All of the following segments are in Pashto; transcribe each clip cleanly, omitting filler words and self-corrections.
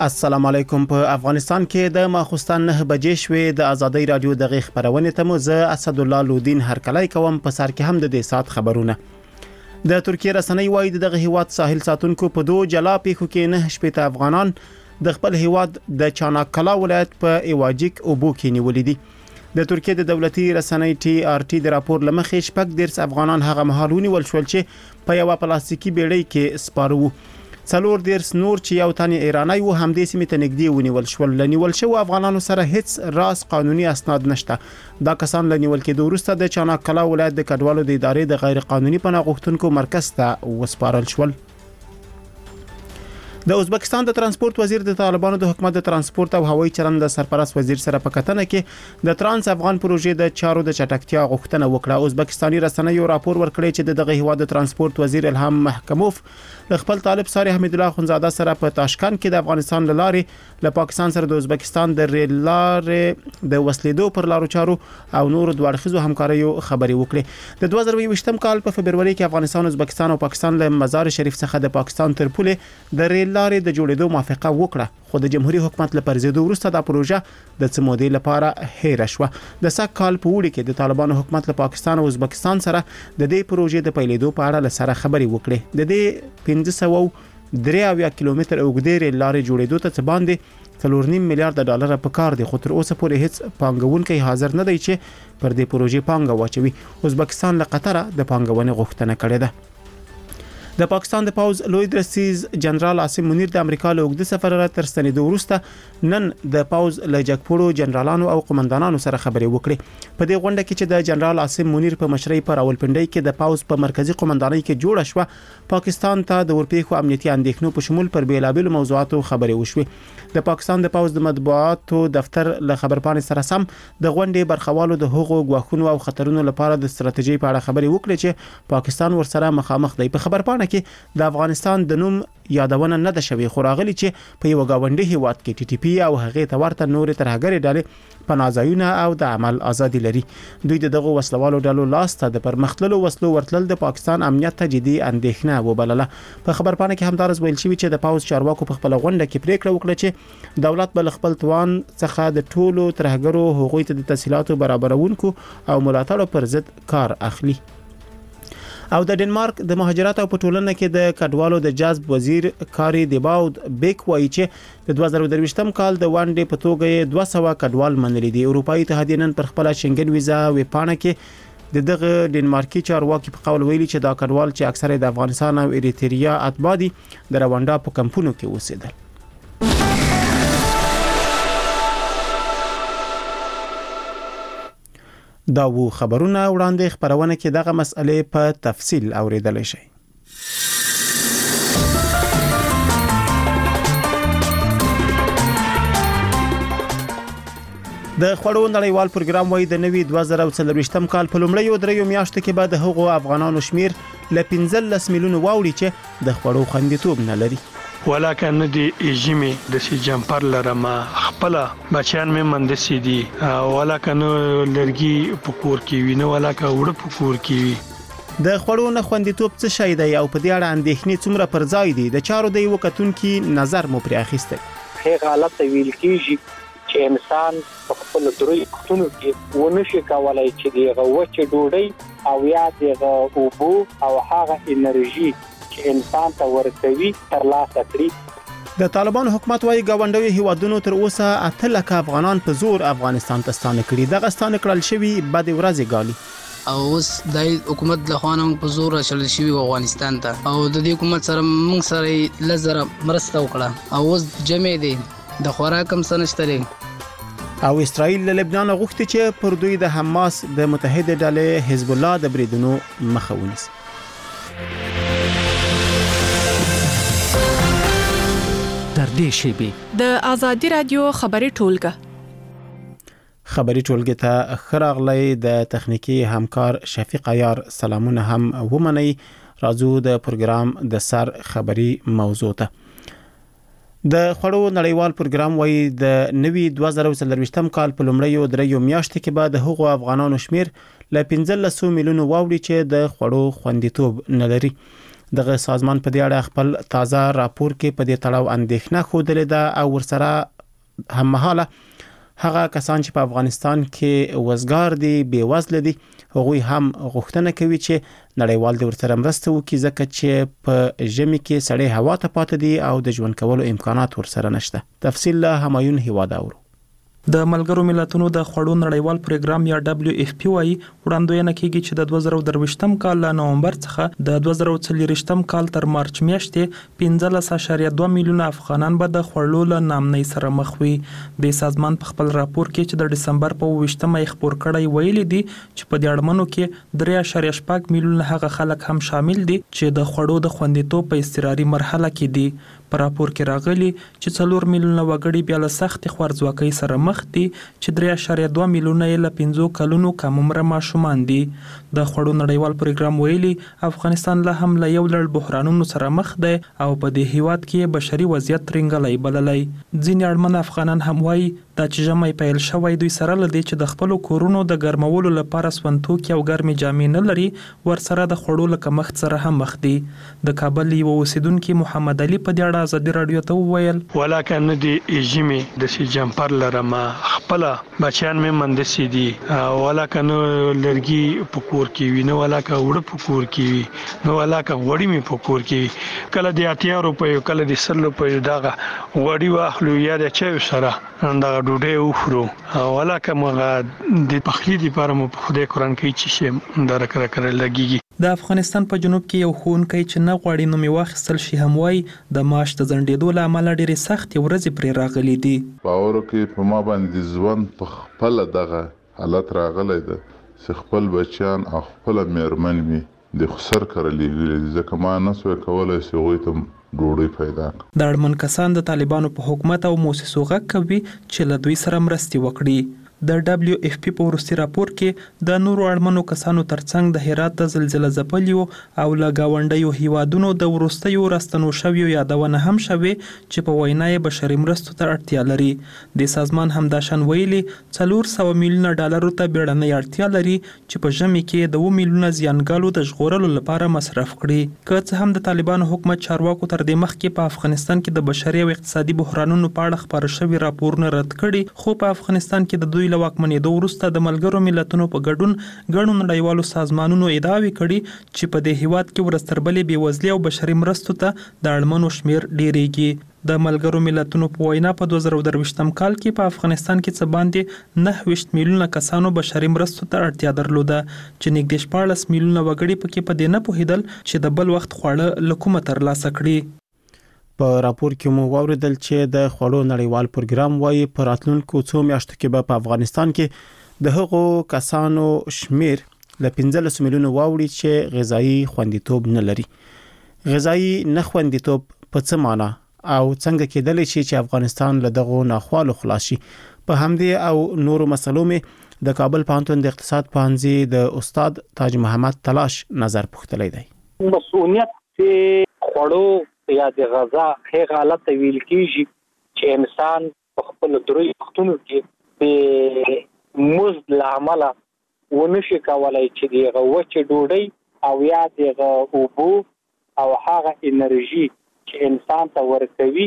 السلام علیکم. په افغانستان کې د ماخوستن 9 بجې شوې د ازادۍ رادیو دغه خبرونه ته مو زه اسد الله لودین هرکلی کوم. په سر کې هم د دې سات خبرونه. د ترکیه رسنۍ وایي دغه هیواد ساحل ساتونکو په دوه جلا پیښو کې 9 شپېته افغانان د خپل هیواد د چاناکلا ولایت په ایواجیک اوبو کې نیولې دي. د ترکیه د دولتي رسنۍ TRT د راپور لمخې شپږ دیرس افغانان هغه مهال ونیول شول چې په یو پلاستیکي بیړۍ کې سپارو. څلور دیرس نور چې یو تن ایرانی و همدې سیمې ته نږدې ونیول شول. لنیول شو افغانانو سره هیڅ راز قانوني اسناد نشته. دا کسان لنیول کېدو وروسته د چاناکلا ولایت د کډوالو د ادارې د غیر قانوني پناه غوښتونکو مرکز ته وسپارل شول. د ازبکستان د ترانسپورت وزیر د طالبانو د حکومت د ترانسپورت او هوایي چلند د سرپرست وزیر سره په کتنه کې د ترانس افغان پروژې د چارو د چټکتیا غوښتنه وکړه. ازبکستاني رسنیو راپور ورکړی چې دغه هیواد د ترانسپورت وزیر الهام محکموف د خپل طالب ساری حمید الله خنزاده سره په تاشکند کې د افغانستان لارې له پاکستان سره د ازبکستان د ریل لارې د وسلیدو پر لارو چارو او نور دوه اړخیزو همکاریو خبري وکړي. د 2020م کال په فبرवरी کې افغانستان، ازبکستان او پاکستان له مزار شریف څخه د پاکستان تر پولې د ریل لارې د جوړېدو موافقه وکړه، خو د جمهوریت حکومت له پرځېدو وروسته دا پروژه د څه مودې لپاره هېره شوه. د سږ کال په وړي کې د طالبانو حکومت له پاکستان او ازبکستان سره د دې پروژې د پیلېدو په اړه سره خبري وکړي. د دې 1593 کیلومتر اوږدې ریل لارې جوړېدو ته څه باندې 4.5 میلیارډ ډالر په کار دي، خو تر اوسه پورې هیڅ پانګونکی حاضر نه دی چې پر دې پروژې پانګه واچوي. ازبکستان له قطر د پانګونې غوښتنه کړې ده. د پاکستان د پوز لوی درسیز جنرال عاصم منیر د امریکا له اوږده سفر را تر ستنېدو وروسته نن د پوز له جګپوړو جنرالانو او قومندانانو سره خبرې وکړې. په دې غونډه کې چې د جنرال عاصم منیر په مشرۍ پر راولپنډۍ کې د پوز په مرکزی قومندانۍ کې جوړه شوه، پاکستان ته د ورپېښو امنیتي اندېښنو په شمول پر بیلابېلو موضوعاتو خبرې وشوې. د پاکستان د پوز د مطبوعاتو دفتر له خبرپاڼې سره سم د غونډې برخوالو د هغو غواخونو او خطرونو لپاره د ستراتیژي په اړه خبرې وکړي چې پاکستان ورسره مخامخ دی. په خبرپاڼه کې د افغانستان د نوم یادونه نه ده شوې، خو راغلي چې په یو گاونډي هیواد کې TTP او هغه ته ورته نورې ترهګرې ډلې پناهځایونه او د عمل ازادي لري. دوی دغه وسلوالو ډلو لاس ته د پرمختللو وسلو ورتلل د پاکستان امنیت ته جدي اندېښنه وبلله. په خبرپاڼه کې همدارس ویل شوی چې د پاوز چارواکو په خپل غونډه کې پریکړه وکړه چې دولت بل خپل توان څخه د ټولو ترهګرو حقوقي ته د تسهیلاتو برابرونکو او ملاتړو پر ضد کار اخلي. او د ډنمارک د مهاجرت او پټولنه کې د کډوالو د جذب وزیر کاری دیباود بیک وایي چې د 2023م کال د وانډې په توګه 200 کډوال منلي دي. اروپאי اتحادیه نن پر خپل شنګن ویزا ویپانه کې دغه ډنمارکي چارواکي په قول ویلي چې دا کډوال چې اکثره د افغانستان او اریتریا اتباع دي د رواندا په کمپونو کې اوسېدل. دا وو خبرونه وړاندې خبرونه کې دغه مسئله په تفصیل اوریدل شي. د خوړو نړیوال پروګرام وایي د نوي 2024م کال په لومړیو دریو میاشتو کې به د هغو افغانانو شمیر ل 15 میلیون واوړي چې د خوړو خوندیتوب نه لري. ولاکه نه دی ایجیمی د سی جمپر لرما خپل بچیان مې مندسي دي ولاکه نو لرګي پکور کې وینه ولاکه وړ پکور کې وی. د خوړو نه خوندیتوب څه شي دی او په دې اړه اندېښنې څومره پر ځای دي؟ د چارو د یو کتونکو نظر مو پرې اخیسته. هغه حالت ویل کیږي چې انسان په خپل دروي کتونو کې ونشي کولای چې دغه وچه ډوډۍ او یا دغه اوبو او هغه انرژي چې انسان ته ورکوي ترلاسه کړي. د طالبانو حکومت وايي گاونډي هیوادونو تر اوسه 8 لک افغانان په زور افغانستان ته ستانه کړي. دغه ستانه کړل شوی بعد ورځې غالي او اوس د حکومت له خوا هم په زور راشل شوی افغانستان ته او د دې حکومت سره موږ سره لزر مرسته وکړه او اوس جمع دي د خوراک هم سنشتري. او اسرائیل له لبنان غوښتي چې پر دوی د حماس د متحده ډلې حزب الله د بریدونو مخه ونیسي. در دې شیبه د ازادي رادیو خبري ټولګه ته خراغلی د تخنیکی همکار شفیق عیار سلامونه هم ومني. راځو د پروګرام د سر خبري موضوع ته. د خوړو نړیوال پروګرام وايي د نوي 2024م کال په لومړیو دریو میاشتو کې به د هغو افغانانو شمیر ل 15 میلیون واوړي چې د خوړو خوندیتوب نه لري. دغه سازمان په دې اړه خپل تازه راپور کې په دې تړاو اندېښنه خوده ده او ورسره هممهاله هغه کسان چې په افغانستان کې وزګار دي بیوزله دي هغوی هم غوښتنه کوي چې نړیوال د ورسره مرسته وکړي ځکه چې په ژمي کې سړې هوا ته پاتې دي او د ژوند کولو امکانات ورسره نشته. تفصیل له همایون هیواداورو. د ملګرو ملتونو د خوړو نړیوال پروګرام یا WFP وايي وړاندوینه کیږي چې د 2023م کال له نومبر څخه د 2024م کال تر مارچ میاشتې 15.2 میلیونه افغانان به د خوړو له نامنۍ سره مخ وي. د سازمان په خپل راپور کې چې د ډسمبر په 28مه خبر کړی ویلي دي چې په دې اړمنو کې 3.8 میلیونه هغه خلک هم شامل دي چې د خوړو د خوندیتوب په اضطراري مرحله کې دي. په راپور کې راغلي چې 4 میلیونه وګړي بیا له سخت خوارځواکۍ سره مخ دي چې 3.2 میلیونه له 15 کلونو کم عمره ماشومان دي. د خوړو نړیوال پروګرام ویلي افغانستان له هم له یو لړ بحرانونو سره مخ دی او په دې هیواد کې بشري وضعیت ترنګلای بللای. ځینې اړمن افغانان هم وایي دا چې ژمی پیل شوی دوی سره لدی چې د خپل کورونو د ګرمولو لپاره سونتوکي او ګرمي جامې نه لري ورسره د خوړو له کمښت سره هم مخ دي. د کابل یو اوسیدونکو محمد علي په دې اړه ازادي رادیو ته وویل ولکه نه دی ژمی د سی جمپر لرما خپل بچیان مې مندسي دي ولکه نو لرګي پکور کې وینه ولکه وړ پکور کې وی نو ولکه وړي مې پکور کې کله د 80 روپیو کله د 100 روپیو دغه وړي واخلو یا د چا سره دا ډوډۍ وخورو ولکه مغه د پخلی لپاره مو په خدای قرآن کې چې شي دا راکړه لګيږي. د افغانستان په جنوب کې یو ښوونکی چې نه غواړي نوم یې واخیستل شي هم وایي د معاش د ځنډېدو له امله ډېرې سختې ورځې پرې راغلي دي. باور کې په ما باندې ژوند په خپل دغه حالت راغلی ده چې خپل بچیان او خپل میرمن می د خسر کړلې ځکه ما نه سوې کولای چې هغوی ته ډوډۍ پیدا کړم. د اړمن کسان د طالبانو په حکومت او موسسو غږ کوي چې له دوی سره مرستې وکړي. د WFP په وروستي راپور کې د نورو اړمنو کسانو ترڅنګ د هرات د زلزلې ځپلیو او له گاونډیو هیوادونو د وروستیو راستنو شویو یادونه هم شوي چې په وینا یې بشري مرستو ته اړتیا لري. د سازمان همداشان ویلي 400 میلیونه ډالرو ته بیړنۍ اړتیا لري چې په ژمي کې د 2 میلیونه زیانګالو د ژغورلو لپاره مصرف کړي. که څه هم د طالبانو حکومت چارواکو تر دې مخکې په افغانستان کې د بشري او اقتصادي بحرانونو په اړه خبر شوي راپورونه رد کړي خو په افغانستان کې د دوی له واکمنېدو وروسته د ملګرو ملتونو په ګډون ګڼو نړیوالو سازمانونو ادعاوې کړي چې په دې هیواد کې ورستربلې بېوزلۍ او بشري مرستو ته د اړمنو شمیر ډیریږي. د ملګرو ملتونو په وینا په 2023م کال کې په افغانستان کې څه باندې 29 میلیونه کسانو بشري مرستو ته اړتیا درلوده چې نږدې 14 میلیونه وګړي پکې په دې نه پوهیدل چې د بل وخت خواړه له کومه ترلاسه کړي. په راپور کې مو واوریدل چې د خوړو نړیوال پروګرام وايي په راتلونکو څو میاشتو کې په افغانستان کې د هغو کسانو شمیر له 15 میلیونو واوړي چې غذایی خوندیتوب نه لري. غذایی نه خوندیتوب په څه معنی او څنګه کېدلی شي چې افغانستان له دغه ناخوالو خلاص شي؟ په همدې او نورو مسلو مې د کابل پوهنتون د اقتصاد پوهنځي د استاد تاج محمد تلاش نظر پوښتلی دی. مسؤلیت چې خوړو یا د غذا هغه حالت ویل کیږي چې انسان په خپل دروي وختونو کې په مزد لامل ونشي کولای چې د وچه ډوډۍ او یا د اوبو او هغه انرژي چې انسان ته ورکوي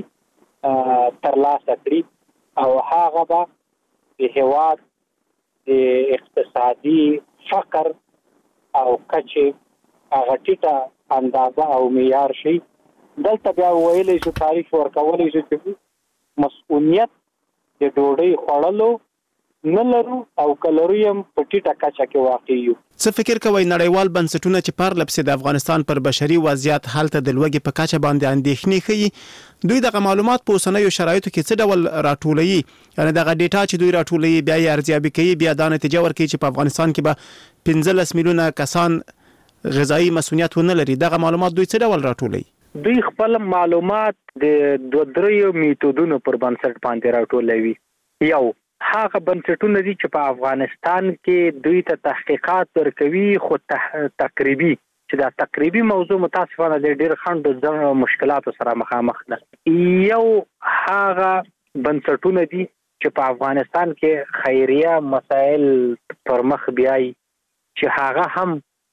ترلاسه کړي او هغه به د هیواد د اقتصادي فقر او کچه هغه ټیټه اندازه او معیار شي. دلته بیا ویلې چې تاریخ ورکولې چې مسؤلیت د ډوډۍ خوړلو نه لرو او کلوریم په ټیټه کچه کې واقع یو. څه فکر کوي نړیوال بنسټونه چې پرلپسې د افغانستان پر بشري وضعیت حالت د لوږې په کچه باندې اندېښنې ښيي دوی دغه معلومات په اوسنیو شرایطو کې څه ډول راټولوي؟ یعنی دغه ډیټا چې دوی راټولوي بیا یې ارزیابي کوي بیا دا نتیجه ورکوي چې په افغانستان کې به 15 میلیونه کسان غذایی مسؤلیت ونه لري. دغه معلومات دوی څه ډول راټولوي؟ دوی خپل معلومات د 2-3 میتودونو پر بنسټ باندې راټولوي. یو هغه بنسټونه دي چې په افغانستان کې دوی ته تحقیقات ورکوي خو تقریبي چې دا تقریبي موضوع متاسفانه د ډېر خنډ مشکلاتو سره مخامخ ده. یو هغه بنسټونه دي چې په افغانستان کې خیریه مسائل پر مخ بیاي چې هغه هم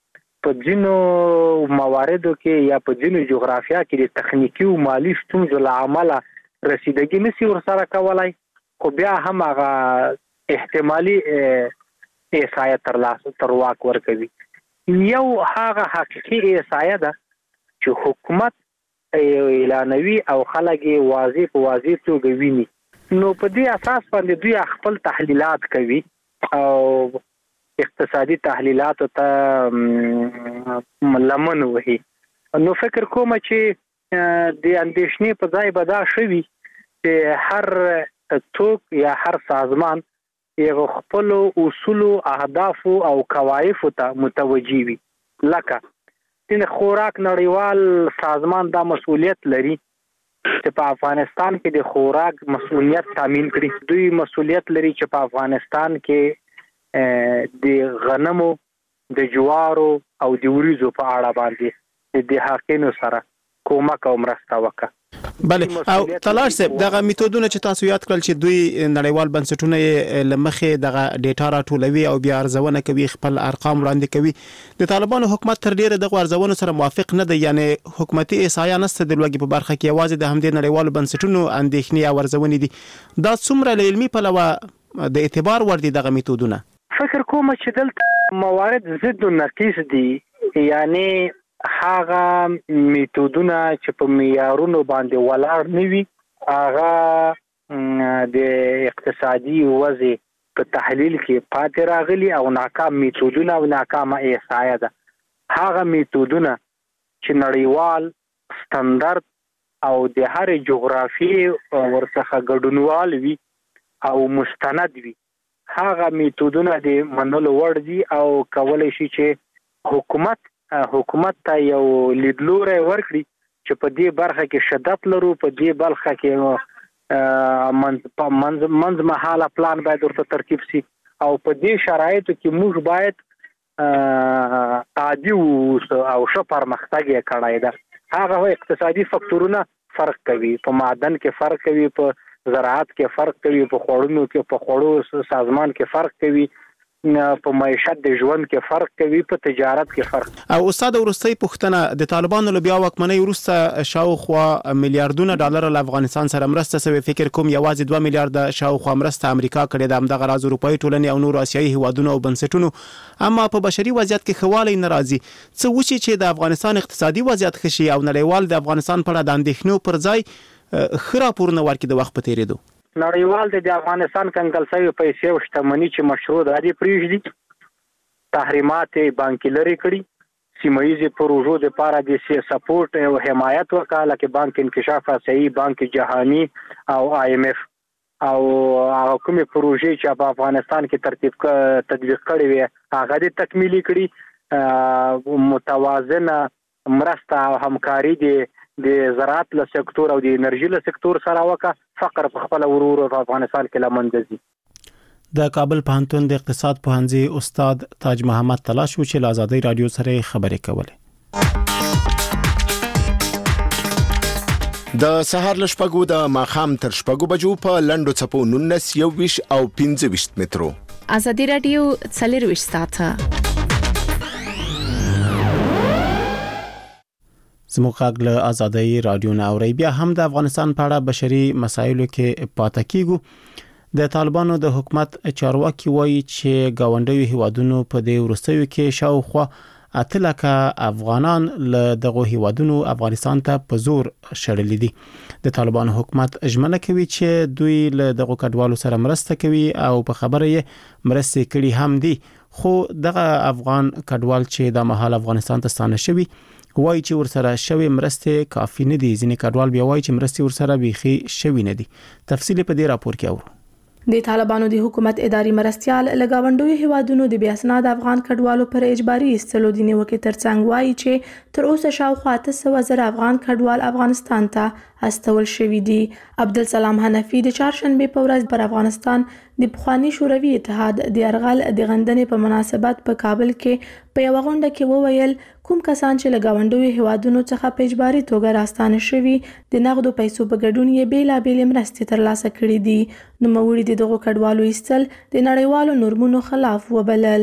په ځینو مواردو کې یا په ځینو جغرافیا کې د تخنیکی او مالی ستونزو له امله رسیدګي نشي ورسره کولای، خو بیا هم هغه احتمالي احصایه تر واک ورکوي. یو هغه حقیقي احصایه ده چې حکومت اعلانوي او خلک واضح توګه ویني، نو په دې اساس باندې دوی خپل تحلیلات کوي او اقتصادي تحلیلات ته لمن وهي. نو فکر کوم چې د اندېښنې په ځای به دا شوي چې هر څوک یا هر سازمان یو خپل اصول اهداف او قواعد ته متوجي وي. لکه د خوراک نړیوال سازمان دا مسؤلیت لري چې په افغانستان کې د خوراک مسؤلیت تامین کړي. دوی مسؤلیت لري چې په افغانستان کې د غنمو، د جوارو او د وریجو په اړه باندې د حقینو سره کومک او مرسته وکړي. بله، او تلاش صاحب دغه میتودونه چې تاسو یاد کړل چې دوی نړیوال بنسټونه لمخې دغه ډیټا راټولوي او بیا ارزونه کوي، خپل ارقام وړاندې کوي، د طالبانو حکومت تر ډیره دغه ارزونو سره موافق نه دی، یعنی حکومتي احصایه نشته د لوګي په برخه کې، یوازې د همدې نړیوالو بنسټونو اندېښنې او ارزونې دي. دا څومره له علمي پلوه د اعتبار ور دي دغه میتودونه؟ فکر کوم چې دلته موارد ضد او نقیص دي، یعنی هغه میتودونه چې په معیارونو باندې ولاړ نه وي، هغه د اقتصادي وضع په تحلیل کې پاتې راغلي او ناکام میتودونه او ناکامه احصایه ده. هغه میتودونه چې نړیوال ستاندرد او د هر جغرافي ورڅخه ګډونوال وي او مستند وي، هغه میتودونه د منلو وړ دي او کولای شي چې حکومت ته یو لیدلوری ورکړي چې په دې برخه کې شدت لرو، په دې برخه کې منځ مهاله پلان باید ورته ترتیب شي او په دې شرایطو کې موږ باید عادي او ښه پرمختګ یې کړی ده. هغه اقتصادي فکتورونه فرق کوي، په معدن کې فرق کوي، په زراعت کې فرق کوي، په خوړو سازمان کې فرق کوي، په معیشت د ژوند کې فرق کوي، په تجارت کې فرق. او استاد ورستۍ پښتنه د طالبانو له بیا واکمنۍ وروسته شاوخوا میلیارډونه ډالر له افغانستان سره مرسته سوي، فکر کوم یوازې 2 میلیارډ شاوخوا مرسته امریکا کړې ده، همدغه راز اروپایي ټولنې او نور آسیایي هیوادونو او بنسټونو، اما په بشري وضعیت کې خواله نه راځي. څه وشي چې د افغانستان اقتصادي وضعیت ښه شي او نړیوال د افغانستان په اړه د اندېښنو پر ځای ښه راپورونه ورکړي د وخت په تېرېدو؟ نړیوال د افغانستان کنګل شوی پیسې او شتمنۍ چې مشروع دادي پریږدي، تحریمات بانکي لري کړي، سیمه ییزو پروژو د لپاره د سپورټ او حمایت وکړه، لکه بانک انکشاف آسیایي، بانک جهانی او IMF، او کومې پروژې چې په افغانستان کې تطبیق کړي وي هغه د تکمیلي کړي. متوازنه مرسته او همکاري د زراعت له سکتور او د انرژي له سکتور سره وکړه، فقر په خپل ورور په افغانستان کې لمنځه ځي. د کابل پوهنتون د اقتصاد پوهنځي استاد تاج محمد تلاش و چې له آزادۍ رادیو سره خبرې کولې. د سهار له شپږو د ماښام تر شپږو بجو په لنډو څپو 19 21 او 25 مترو. آزادۍ رادیو 24 ساعته زموږ غږ له آزادۍ رادیو نه اوري. بیا هم د افغانستان په اړه بشري مسایلو کې پاتې کیږو. د طالبانو د حکومت چارواکي وایي چې گاونډیو هیوادونو په دې وروستیو کې شاوخوا 8 لکه افغانان له دغه هیوادونو افغانستان ته په زور شړل دي. د طالبانو حکومت ژمنه کوي چې دوی له دغه کډوالو سره مرسته کوي او په خبره یې مرسته کړي هم دي، خو دغه افغان کډوال چې د مهال افغانستان ته ستانه شوي وایي چې ورسره شوی مرسته کافي نه دي. ځینې کډوال بیا وایي چې مرسته ورسره بيخي شوی نه دي. تفصیل په دې راپور کې اورو. د طالبانو د حکومت اداري مرستيال لګاونډوي هیوادونو د بیا اسناد افغان کډوالو پر اجباري استلو د نیوکې ترڅنګ وایي چې تر اوسه شاوخوا 800 افغان کډوال افغانستان ته استول شوی دي. عبدالسلام حنفي د چهارشنبه په ورځ پر افغانستان د پخوانی شوروي اتحاد د ارغال د غندنې په مناسبت په کابل کې په یو غونډه کې وویل کوم کسان چې لګاونډوي هیوادونو څخه په اجباري توګه راستانه شوي د نغدو پیسو په ګډون یې بیلابېل مرستې ترلاسه کړې دي. نو موړي دغه کډوالو ایستل د نړیوالو نورمونو خلاف وبلل.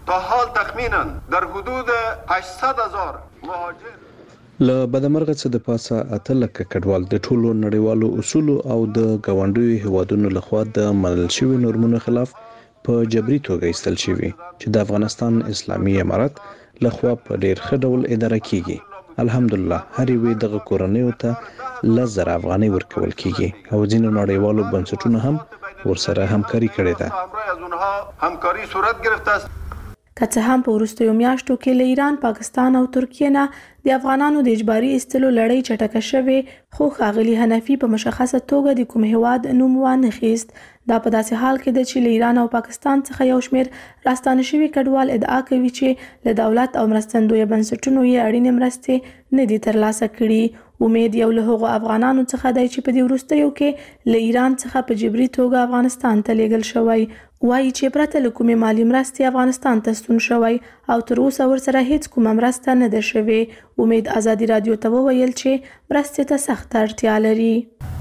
تا حال تخمینا در حدود 800,000 مهاجر له بدمرغه څخه د پاسه 8 لکه کډوال د ټولو نړیوالو اصول او د غونډوي هوادونو لخوا د منل شوی نورمونو خلاف په جبري توګه ایستل شوی چې د افغانستان اسلامي امارات لخوا په ډیر ښه ډول اداره کیږي. الحمدلله هر یو دغه کورنۍ ته لزر افغاني ورکول کیږي او ځینو نړیوالو بنسټونو هم ورسره همکاري کړې ده. همکاري صورت گرفته است. که څه هم په وروستیو میاشتو کې له ایران، پاکستان او ترکیې نه د افغانانو د اجباري ایستلو لړۍ چټکه شوې، خو ښاغلي حنفي په مشخصه توګه د کوم هیواد نوم وانخیست. دا په داسې حال کې ده چې له ایران او پاکستان څخه یو شمېر راستانه شوي کډوال ادعا کوي چې له دولت او مرستندویه بنسټونو یې اړینې مرستې نه دي ترلاسه کړي. امید یو له هغو افغانانو څخه دی چې په دې وروستیو کې له ایران څخه په جبري توګه افغانستان ته لیږل شوی. وایي چې پرته له کومې مالي مرستې افغانستان ته ستون شوی او تر اوسه ورسره هیڅ کومه مرسته نه ده شوې. امید ازادي رادیو ته وویل چې مرستې ته سخته اړتیا لري.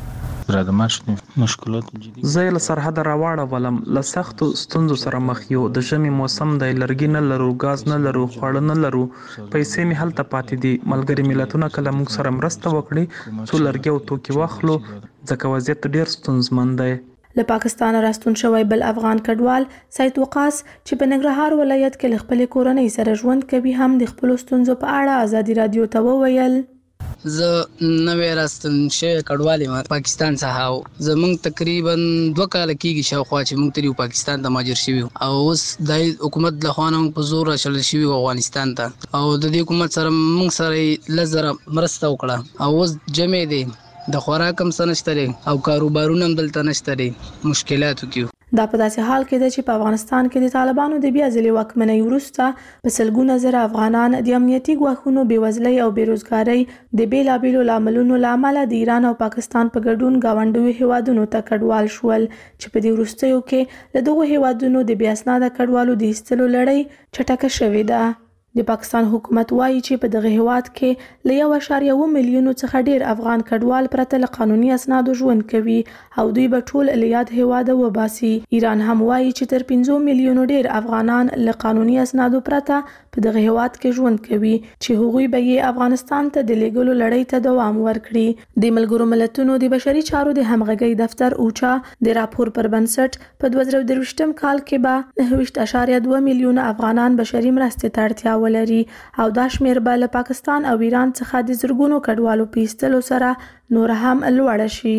زه له سرحد راواړولم، له سختو ستونزو سره مخ یو. د ژمي موسم دی، لرګي نه لرو، غاز نه لرو، خواړه نه لرو، پیسې مې هلته پاتې دي. ملګري ملتونه کله موږ سره مرسته وکړي څو لرګي او توکي واخلو، ځکه وضعیت ډیر ستونزمن دی. له پاکستان راستون شوی بل افغان کډوال سید وقاص چې په ننګرهار ولایت کې له خپلې کورنۍ سره ژوند کوي هم د خپلو ستونزو په اړه ازادي رادیو ته وویل. زه نوې راستون شوی کډوال یم پاکستان څخه او زمونږ تقریبا 2 کال کېږي شاوخوا چې موږ ترې پاکستان ته مهاجر شوي او اوس د حکومت له خوا نه په زور راچلل شوي افغانستان ته او د دې حکومت سره موږ سره لزر مرسته وکړه او اوس جمع دی د خوراک هم څه نشته دی او کاروبارونه هم دلته نشته دی، مشکلاتو کې. دا په داسې حال کې ده چې په افغانستان کې د طالبانو د بیا ځلې واکمنۍ وروسته په سلګونه زره افغانان د امنیتي ګواښونو، بېوزلۍ او بېروزګارۍ د بېلابېلو لاملونو له امله د ایران او پاکستان په ګډون ګاونډیو هیوادونو ته کډوال شول چې په دې وروستیو کې له دغو هیوادونو د بې اسناده کډوالو د ایستلو لړۍ چټکه شوې ده. د پاکستان حکومت وایي چې په دغه هیواد کې له 1.1 میلیون څخه ډیر افغان کډوال پرته له قانوني اسنادو ژوند کوي او دوی به ټول له یاد هیواده وباسي. ایران هم وایي چې تر 5 میلیونو ډیر افغانان له قانوني اسنادو پرته په دغه هیواد کې ژوند کوي چې هغوی به یې افغانستان ته د لیږلو لړۍ ته دوام ورکړي. د ملګرو ملتونو د بشري چارو د همغږۍ دفتر اوچا د راپور پر بنسټ په 2023 کال کې به 9.2 میلیونه افغانان بشري مرستې ته اړتیا ولري او دا شمېر به له پاکستان او ایران څخه د زرګونو کډوالو په ایستلو سره نور هم لوړه شي.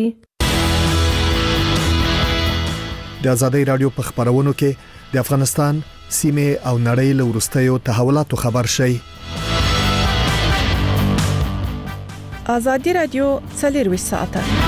د ازادۍ رادیو په خبرونو کې د افغانستان سیمه او نړۍ له وروستیو تحولاتو خبر شي. ازادي رادیو 24 ساعته.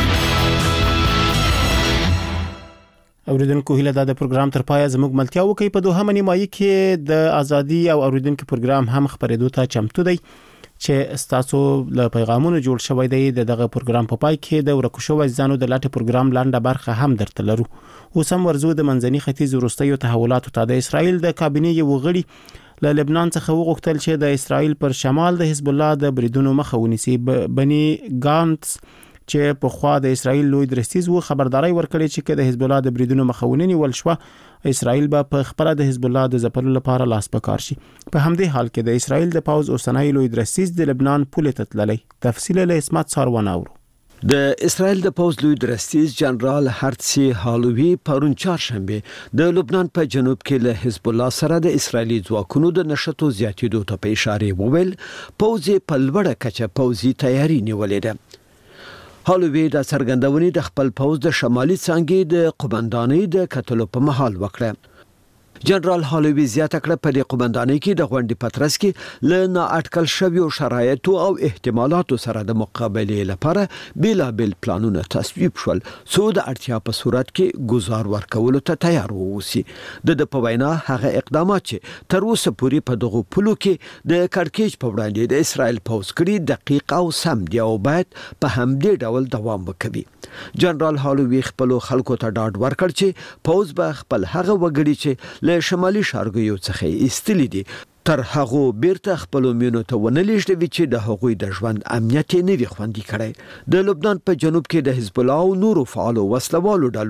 اوریدونکو هیله دا د پروګرام تر پایه زموږ ملتیا وکي. په دوه نیمایي کې د ازادي او اوریدونکو پروګرام هم خبرېدو ته چمتو دی چې تاسو له پیغامونو جوړ شوی دی. دغه پروګرام په پای کې د ورکوشو ځانو د لاټه پروګرام لاندې برخه هم درته لرو. اوس هم ورزو د منځني ختیځ وروستیو تحولاتو ته. د اسرایل د کابینې یو غړي له لبنان څخه وغوښتل چې د اسرایل پر شمال د حزب الله د بریدونو مخه ونیسي. بني ګانټس چې په خوا د اسرایل لوی درستیز وو خبرداري ورکړي چې د حزب الله د بریدونو مخاونني ول شو اسرایل به په خبره د حزب الله د ځپلو لپاره لاس پکار شي. په همدې حال کې د اسرایل د پاوز اوسنۍ لوی درستیز د لبنان پوله تتللی. تفصیل له اسمت ساروان اورو. د اسرائیل د پوز لوی درستیز جنرال هرتسی هالوی پرون چهارشنبه د لبنان په جنوب کې له حزب الله سره د اسرایلی ځواکونو د نشټو زیاتېدو ته په اشاره وویل پوز په لوړه کچه پوزي تیاری نیولې ده. هالوی د څرګندونې د خپل پوز د شمالي څنګه د قومندانۍ د کتلو په محل وکړه. جنرال هالوی زیاته کړه په دې قومندانۍ کې د غونډې پترس کې له نااټکل شویو شرایطو او احتمالاتو سره د مقابلې لپاره بیلابل پلانونه تصویب شول څو د اړتیا په صورت کې گزار ورکولو ته تیار ووسی. د په وینا هغه اقدامات چې تر اوسه پورې په دغه پلو کې د کړکېچ په وړاندې د اسرائیل پوز کړی دقیق او سم دی او باید په همدې ډول دوام وکړي. جنرال هالوی خپل خلکو ته ډاډ ورکړ چې پوز به خپل هغه وګړي چې له شمالي شارګیو څخه ایستلي دي تر هغه بیرته خپل مینو ته ونلېږدي چې د هغوی د ژوند امنیت نه وي خوندي کړي. د لبنان په جنوب کې د حزب الله او نورو فعالو وسلوالو ډلو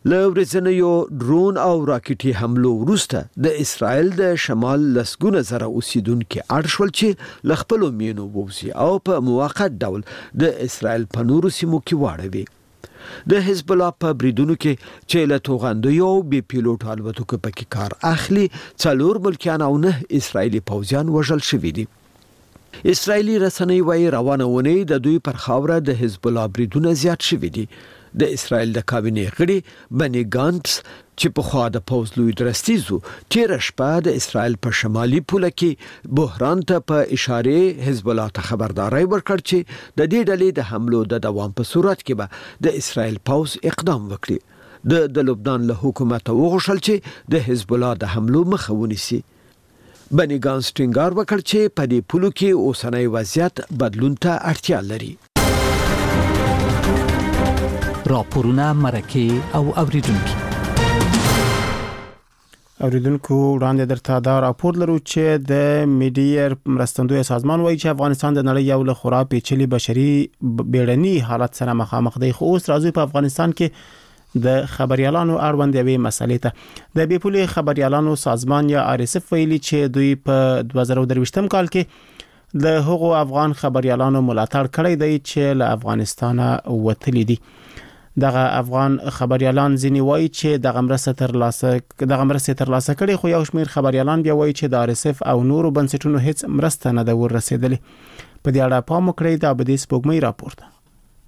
له ورځنیو ډرون او راکټي حملو وروسته د اسرائیل د شمال لسګونه زره اوسیدونکو اړ شول چې ل خپل مینو ووزي او په موقت ډول د اسرائیل په نورو سیمو کې واړوي د حزب الله په بریدونو کې چې له توغندیو بي پیلوټ الوتکو پکې کار اخلي 4 ملکیان او 9 اسرائیلي پوځیان وژل شوي دي. اسرائیلي رسنۍ وايي روانه ونی د دوی پر خاوره د حزب الله بریدونه زیات شوي دي. د اسرائیل د کابینې غړي بني ګانټس چې په خوا د پوز لوی درستیزو تیر شپه د اسرائیل په شمالي پوله کې بحران ته په اشاره حزب الله ته خبرداري ورکړ چې د دې ډلې د حملو د دوام په صورت کې به د اسرائیل پوز اقدام وکړي. د لبنان له حکومت وغوښتل چې د حزب الله د حملو مخه ونیسي. بني ګانټس ټینګار وکړ چې په دې پولو کې اوسنۍ وضعیت بدلون ته اړتیا لري. راپورونه مرکه او اوریدونکو وړاندې درته دا راپور لرو چې د میډیر مرستندوی سازمان وایي چې افغانستان د نړۍ یو له خورا پیچلي بشري بیړني حالت سره مخامخ دی. خو اوس راځي په افغانستان کې د خبريالانو اړوند یوې مسلې ته د بیپولي خبريالانو سازمان یا RSF ویلي چې دوی په 2023 کال کې د هغو افغان خبريالانو ملاتړ کړی دی چې له افغانستانه وتلي دي. دغه افغان خبريالان ځینی وایي چې دغه مرسته تر لاسه کړي، خو یو شمېر خبريالان بیا وایي چې د RSF او نورو بنسټونو هیڅ مرسته نه ده ورسېدلې. په دې اړه پام وکړئ د ابدي سپوږمۍ راپور ده.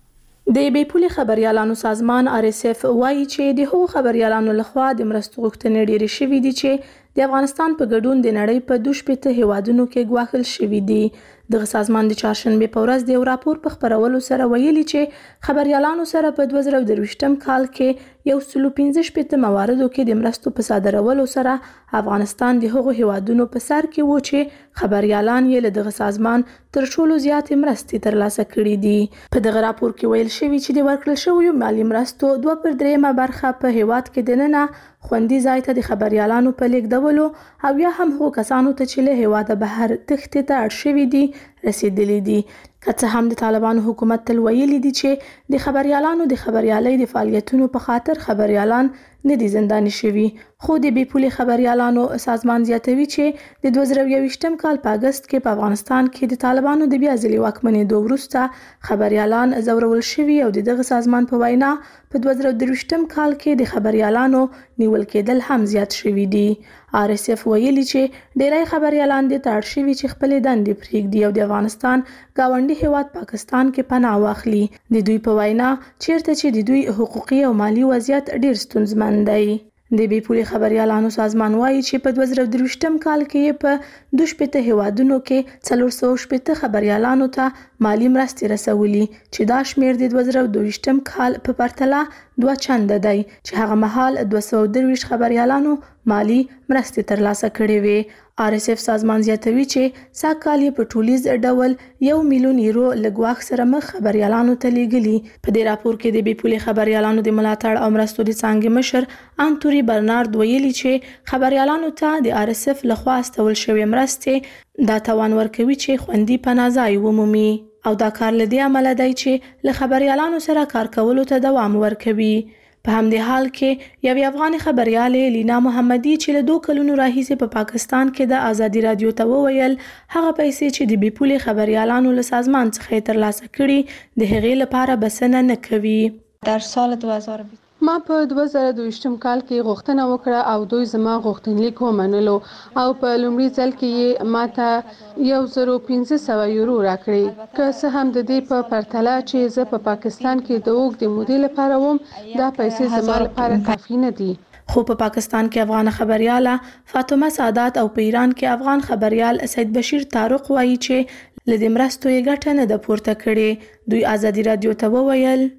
د بیپولي خبريالانو سازمان RSF وایي چې د هغو خبريالانو لخوا د مرستو غوښتنې ډېرې شوې دي چې د افغانستان په ګډون د نړۍ په 2 هیوادونو کې ګواښل شوي دي. دغه سازمان د چهارشنبه په ورځ د یو راپور په خبرولو سره ویلي چې خبريالانو سره په 2023 کال کې 115 مواردو کې د مرستو په صادرولو سره افغانستان د هغو هیوادونو په سر کې و چې خبريالان یې له دغه سازمان تر ټولو زیات مرستې ترلاسه کړې دي. په دغه راپور کې ویل شوی چې د ورکړل شویو مالی مرستو 2/3 برخه په هیواد کې دننه خوندي ځای ته د خبريالانو په لیږدولو او یا هم هغو کسانو ته چې له هیواده بهر تښتې ته اړ شوي دي رسیدلي دي. که څه هم د طالبانو حکومت تل ویلي دي چې د خبريالانو د خبريالۍ د فعالیتونو په خاطر خبريالان نه دي زنداني شوي، خو د بیپولي خبريالانو سازمان زیاتوي چې د 2021 کال په اگست کې په افغانستان کې د طالبانو د بیا ځلې واکمنېدو وروسته خبريالان زورول شوي او دغه سازمان په وینا په 2023 کال کې د خبريالانو نیول کېدل هم زیات شوي دي. RSF ویلي چې ډېری خبريالان د تاړ شوي چې خپل دندې پرېږدي او د افغانستان گاونډي هیواد پاکستان کې پناه واخلي. د دوی په وینا چیرته چې د دوی حقوقي او مالی وضعیت ډېر ستونزمن دی. د بیپولي خبريالانو سازمان وایي چې په 2023 کال کې په 2 هیوادونو کې 460 خبريالانو ته مالی مرستې رسولي چې دا شمیر د 2022 کال په پرتله 2 چنده دی چې هغه مهال 223 خبريالانو مالی مرستې ترلاسه کړې وي. RSF سازمان زیاتوي چې ساکال په ټولیز ډول 1 میلیون یورو لګواخ سره مخ خبريالانو ته لیږلي. په دې راپور کې د بیپولي خبريالانو د ملاتړ او مرستو د څانګې مشر انټوري برنارد ویلي چې خبريالانو ته د RSF لخوا استول شوی مرستې دا توان ورکوي چې خوندي پناه ځای ومومي او دا کار لدی عمل دی چې له خبريالانو سره کار کولو ته دوام ورکوي. په همدې حال کې یو افغان خبرياله لینا محمدي چې له 2 کلونو راهیسې په پاکستان کې د ازادي رادیو ته وویل هغه پیسې چې د بیپولي خبريالانو له سازمان څخه ترلاسه کړي د هغې لپاره بسنه نه کوي. در سال 2020 ما په 2022 کال کې غوښتنه وکړه او دوی زما غوښتنلیک ومنلو او په لومړي ځل کې یې ماته 1500 یورو راکړي. که څه هم د دې په پرتله چې زه په پاکستان کې د اوږدې مودې لپاره وم دا پیسې زما لپاره کافي نه دي. خو په پاکستان کې افغان خبرياله فاطمه سعادت او په ایران کې افغان خبريال سید بشیر طارق وایي چې لدې مرستو یې ګټه نه ده پورته کړې. دوی ازادي رادیو ته وویل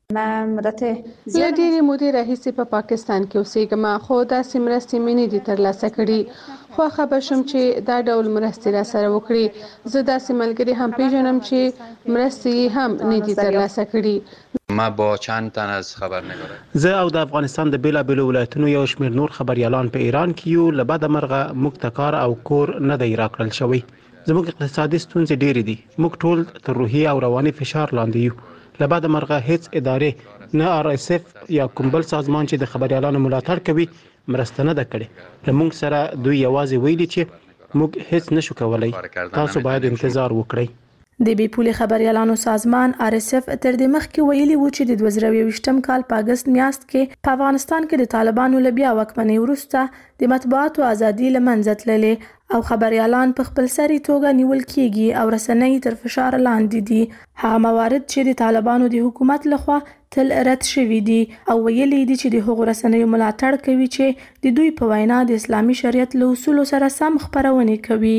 له ډېرې مودې راهیسې په پاکستان کې اوسېږم خو داسې مرستې مې نه دي ترلاسه کړي. خوښه به شم چې دا ډول مرستې راسره وکړي. زه داسې ملګري هم پیژنم چې مرستې هم نه دي ترلاسه کړي. ما با چند تن از خبرنگاران زه او د افغانستان د بیلابیلو ولایتونو یو شمېر نور خبريالان په ایران کې یو له بده مرغه موږ ته کار او کور نه دی راکړل شوی. زموږ اقتصادي ستونزې ډېرې دي. موږ ټول تر روحي او رواني فشار لاندې یو. لبعد مرغه هیڅ ادارې نه RSF یا کوم بل سازمان چې د خبريالانو ملاتړ کوي مرسته نه کړې. لمونږ سره دوی یوازې ویلي چې موږ هیڅ نشو کولای، تاسو باید انتظار وکړئ. د بي پولي خبريالانو سازمان RSF تر دې مخکې ویلي و چې د 2023م کال په اگست میاشت کې په افغانستان کې د طالبانو له بیا واکمنۍ وروسته د مطبوعاتو ازادي له منځه تللې او خبريالان په خپل سري توګه نیول کیږي او رسنۍ تر فشار لاندې دي. هغه موارد چې د طالبانو د حکومت لخوا تل رد شوي دي او ویلي دي چې د هغو رسنیو ملاتړ کوي چې د دوی په وینا د اسلامي شریعت له اصولو سره سم خبرونه کوي.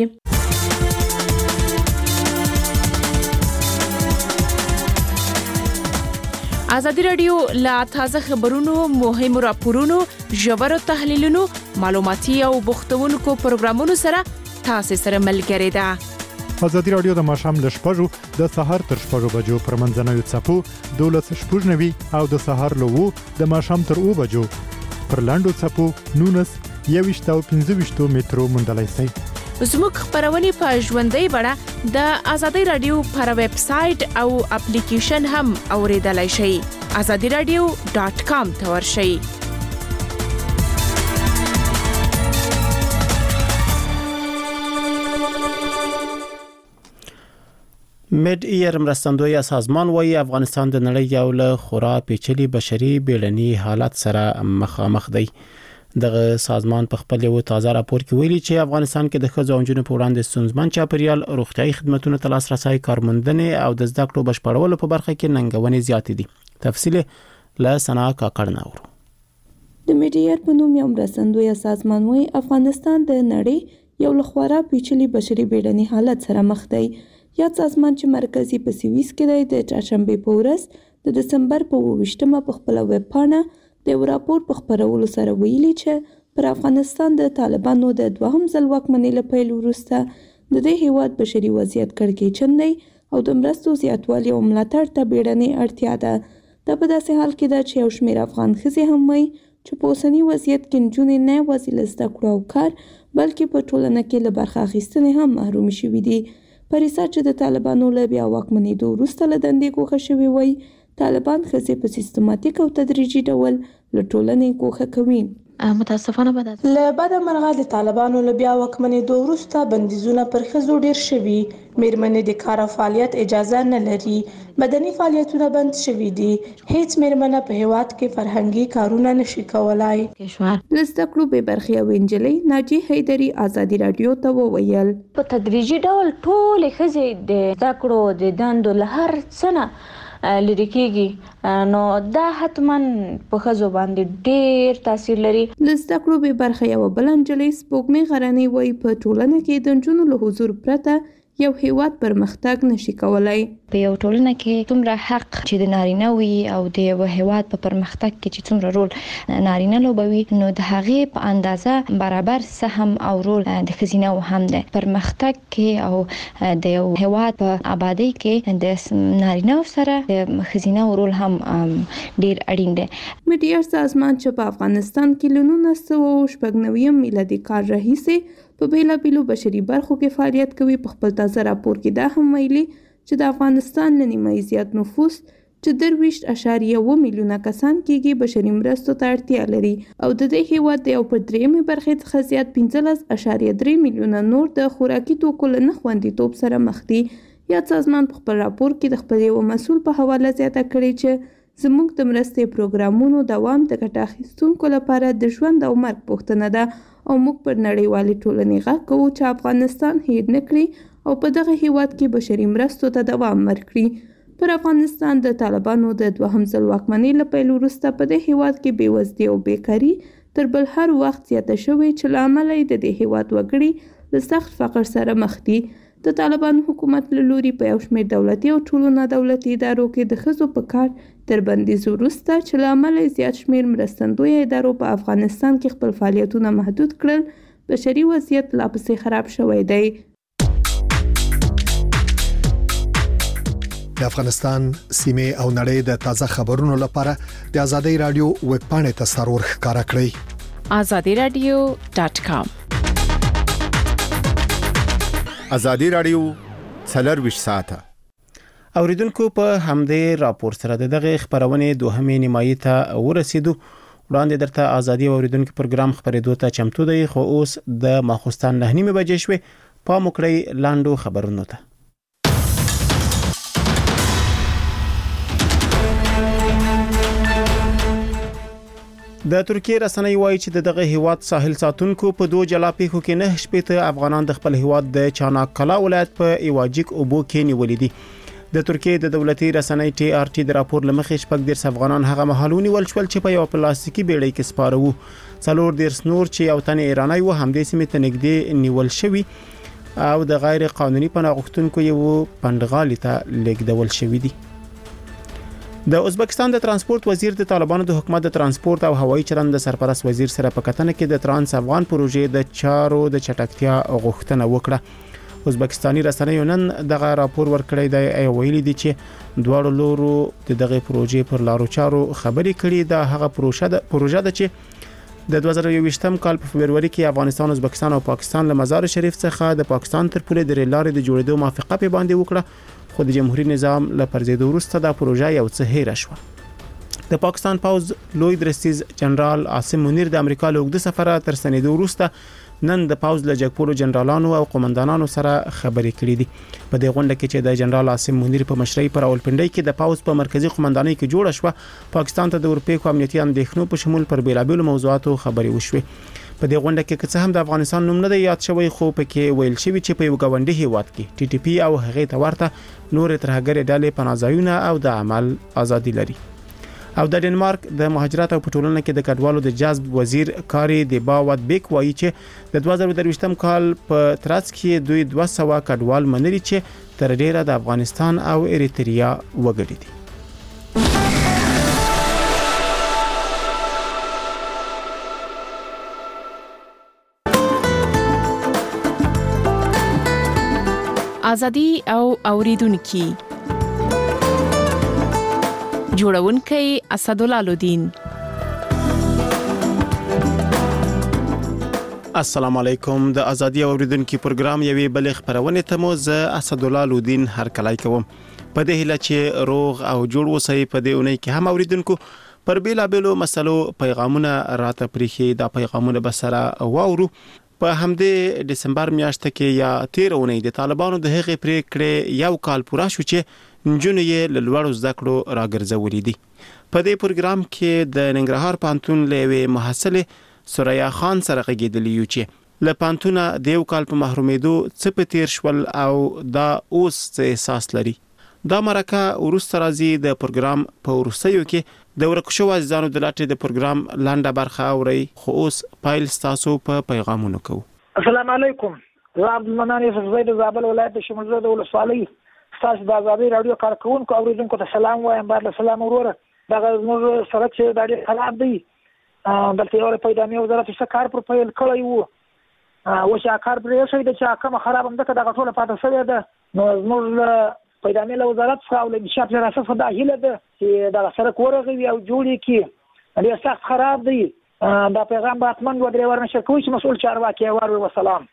ازادي رادیو لا تازه خبرونو، مهمو راپورونو، ژورو تحلیلونو، معلوماتي او بوختونکو پروګرامونو سره تاسو سره ملګری ده. ازادي رادیو د ماښام ل 6:00 د سحر تر 6:00 بجو پر منځنوي څپو 12:90 او د سحر له 2 د ماښام تر 2 بجو پر لاندو څپو 19 او 15 مترو مندلای سي. زموږ خبرونه په ژوندۍ بڼه د ازادي رادیو پر ویب سټ او اپلیکیشن هم اوریدلای شئ. azadiradio.com ته ورشئ. مید ایر مرستندوی سازمان وايي افغانستان د نړۍ یو له خورا پیچلي بشري بیړني حالت سره مخامخ دی. دغه سازمان په خپل یو تازه راپور کې ویلي چې افغانستان کې د ښځو او نجونو په وړاندې ستونزمن چاپیریال، روغتیايي خدماتو ته لاسرسي، کارموندنې او د زده کړو بشپړولو په برخه کې ننګونې زیاتې دي. تفصیل له سنا کاکړ ناورو. د میډیر په نوم یو مرستندوی سازمان وايي افغانستان د نړۍ یو له خورا پیچلي بشري بیړني حالت سره مخ دی. یا سازمان چې مرکزی په سویس کې دی د چهارشنبه په ورځ د دسمبر په 28مه په خپل ویب پاڼه د راپور په خبرولو سره ویلي چې پر افغانستان د طالبانو د دوهم ځل واکمنۍ له پیل وروسته د دې هیواد بشري وضعیت کړکېچن دی او د مرستو زیاتوالی او ملاتړ ته بیړنۍ اړتیا ده. دا په داسې حال کې ده چې یو شمېر افغان ښځې هم وایي چې په اوسني وضعیت کې نجونې نه یوازې له زده کړو او کار بلکې په ټولنه کې له برخه اخیستنې هم محرومې شوي دي. پریسا چې د طالبانو له بیا واکمنېدو وروسته له دندې ګوښه شوي وایي طالبان ښځې په سیستماتیک او تدریجي ډول له ټولنې ګوښه کوي. متاسفانه له بده مرغه د طالبانو له بیا واکمنېدو وروسته بندیزونه پر ښځو ډېر شوي. میرمنې د کار او فعالیت اجازه نه لري. مدني فعالیتونه بند شوي دي. هیڅ میرمنه په هیواد کې فرهنګي کارونه نشي کولای. له زده کړو بې برخې او نجلۍ ناجیه حیدري ازادي رادیو ته وویل په تدریجي ډول ټولې ښځې د زده کړو د دندو له هر څه نه لري کېږي، نو دا حتما په ښځو باندې ډېر تاثیر لري. له زده کړو بې برخې یوه بله نجلۍ سپوږمۍ غرنۍ وایي په ټولنه کې د نجونو له حضور پرته یو هیواد پرمختګ نشي کولای. په یو ټولنه کې څومره حق چې د نارینه وي او د یو هیواد په پرمختګ کې چې څومره رول نارینه لوبوي، نو د هغې په اندازه برابر سهم او رول د ښځینه هم دی. پرمختګ کې او د یو هیواد په آبادی کې د نارینه سره د ښځینه رول هم ډیر اړین دی. میډیر سازمان چې په افغانستان کې له 1996 میلادي کال راهیسې په بیلابیلو بشري برخو کې فعالیت کوي، په خپل تازه راپور کې دا هم ویلي چې د افغانستان له نیمایي زیات نفوس چې 23.1 میلیونه کسان کېږي بشري مرستو ته اړتیا لري او د دې هیواد د یو پر درېیمې برخې څخه زیات 15.3 میلیونه نور د خوراکي توکو له نه خوندیتوب سره مخ دي. یا سازمان په خپل راپور کې د خپل یو مسؤل په حواله زیاته کړې چې زموږ د مرستې پروګرامونو دوام د ګټه اخیستونکو لپاره د ژوند او مرګ پوښتنه ده او موږ پر نړیوالې ټولنې غږ کوو چې افغانستان هېر نه کړي او په دغه هیواد کې بشري مرستو ته دوام ورکړي. پر افغانستان د طالبانو د دوهم ځل واکمنۍ له پیل وروسته په دې هیواد کې بېوزلي او بیکاري تر بل هر وخت زیاته شوې چې له امله یې د دې هیواد وګړي له سخت فقر سره مخ دي. د طالبانو حکومت له لوري په یو شمېر دولتي او ټولو نادولتي ادارو کې د ښځو په کار تر بندیز وروسته چې له امله زیات شمېر مرستندویه ادارو په افغانستان کې خپل فعالیتونه محدود کړل، بشري وضعیت لا پسې خراب شوی دی. د افغانستان سیمه او نړۍ د تازه خبرونو لپاره د ازادي رادیو ویب پاڼې ته سرور ښکارا کړئ azadiradio.com. ازادي رادیو 24 ساعته اوریدونکو په همدې راپور سره دغه خبرونه دوهمه نیمایي ته ورسېدو. وړاندې درته ازادي اوریدونکو پروګرام خبرېدو ته چمتو دی، خو اوس د ماخوستان 9:30 بجې شوې. په مکړی لاندو خبرونو ته. د ترکیه رسنۍ وایي چې دغه هیواد ساحل ساتونکو په دوه جلا پیښو کې 9 شپېته افغانان د خپل هیواد د چاناکلا ولایت په ایواجیک اوبو کې نیولې دي. د ترکیه د دولتي رسنۍ TRT د راپور لمخې 14 افغانان هغه مهالونی ول شول چې په یو پلاستیکي بیړۍ کې سپاره وو. 14 نور چې یو تن ایرانی و همدې سیمې ته نږدې نیول شوی او د غیر قانوني پناه غوښتونکو یو پندغالي ته لیږدول شوی دي. د ازبکستان د ترانسپورت وزیر د طالبانو د حکومت د ترانسپورت او هوایي چلند د سرپرست وزیر سره په کتنه کې د ترانس افغان پروژې د چارو د چټکتیا غوښتنه وکړه. ازبکستاني رسنیو نن دغه راپور ورکړی دی او ویلي دي چې دواړو لورو دغه پروژې پر لارو چارو خبرې کړي. دا هغه پروژه ده چې د 2021 کال په فبرवरी کې افغانستان، ازبکستان او پاکستان له مزار شریف څخه د پاکستان تر پولې د ریل لارې د جوړېدو موافقه په باندې وکړه، خو د جمهوریت نظام له پرځېدو وروسته دا پروژه یو څه هېره شوه. د پاکستان پوز لوی درستیز جنرال عاصم منیر د امریکا له اوږده سفره تر ستنېدو وروسته نن د پوز له جګپورو جنرالانو او قومندانانو سره خبرې کړې دي. په دې غونډه کې چې د جنرال عاصم منیر په مشرۍ پر راولپنډۍ کې د پوز په مرکزی قومندانۍ کې جوړه شوه، پاکستان ته د اورپیکو امنیتي اندېښنو په شمول پر بیلابېلو موضوعاتو خبرې وشوې. په دې غونډه کې څه هم د افغانستان نوم نه دی یاد شوی، خو پکې ویل شوی چې په یو غونډي هیواد کې TTP او هغه ته ورته نور ترهګر ډلې پناهځایونه او د عمل ازادي لري. او د ډنمارک د مهاجرت او پټولنه کې د کډوالو د جذب وزیر کاری د باوت بیک وایي چې د 2023 کال په ترڅ کې دوی 200 کډوال منلي چې تر ډیره د افغانستان او اریتریا وګړي دي. ازادي او اوریدونکو جوړونکی اسدالله لودین. السلام علیکم. د ازادي اوریدونکو پروګرام یوې بل خبرونه ته مو زه اسدالله لودین هر کلای کوم. په دې هیله چې روغ او جوړ اوسئ. په دې اونۍ کې هم اوریدونکو پر بیلابېلو مسلو پیغامونه راته پریخي. دا پیغامونه به سره واورو. په همدې دسمبر میاشت کې یا 13 اونۍ د طالبانو د هغې پریکړې یو کال پوره شو چې نجونې یې له لوړو زده کړو راګرځولې دي. په دې پروګرام کې د ننګرهار پانتون له محصله سوریا خان سره غږیدلی یو چې له پانتونه د یو کال په محرومېدو څه په تیر شول او دا اوس څه احساس لري. دا مرکه ورسته راځي د پروګرام په ورسېو کې د ورکشو عزیزانو د لاټې د پروګرام لاندې برخه اوري. خو اوس پایل تاسو په پیغامونو کو. السلام علیکم. زه عبدالمنان یوسف زید د زابل ولایت د شمولزاد ولسوالۍ تاسو د ازادي رادیو کارکونکو اوریدونکو ته سلام وایم. بعد سلام وروره. دا زموږ سره چې د ډېر خراب دی دلته یو پیدا مې وزارت څخه کار پر پیل کړی وو او چې کار پرې شوی د چې کوم خراب هم دغه ټوله پاتې شوی ده. نو زموږ پیدا مې له وزارت څخه او له انشاء پر اساس دا هیله ده چې دا سره کورغوي او جوړی کی ډېر سخت خراب دی. دا پیغام به اتمن و درې ورنشه کوي چې مسؤل چارواکي ورو وسلام.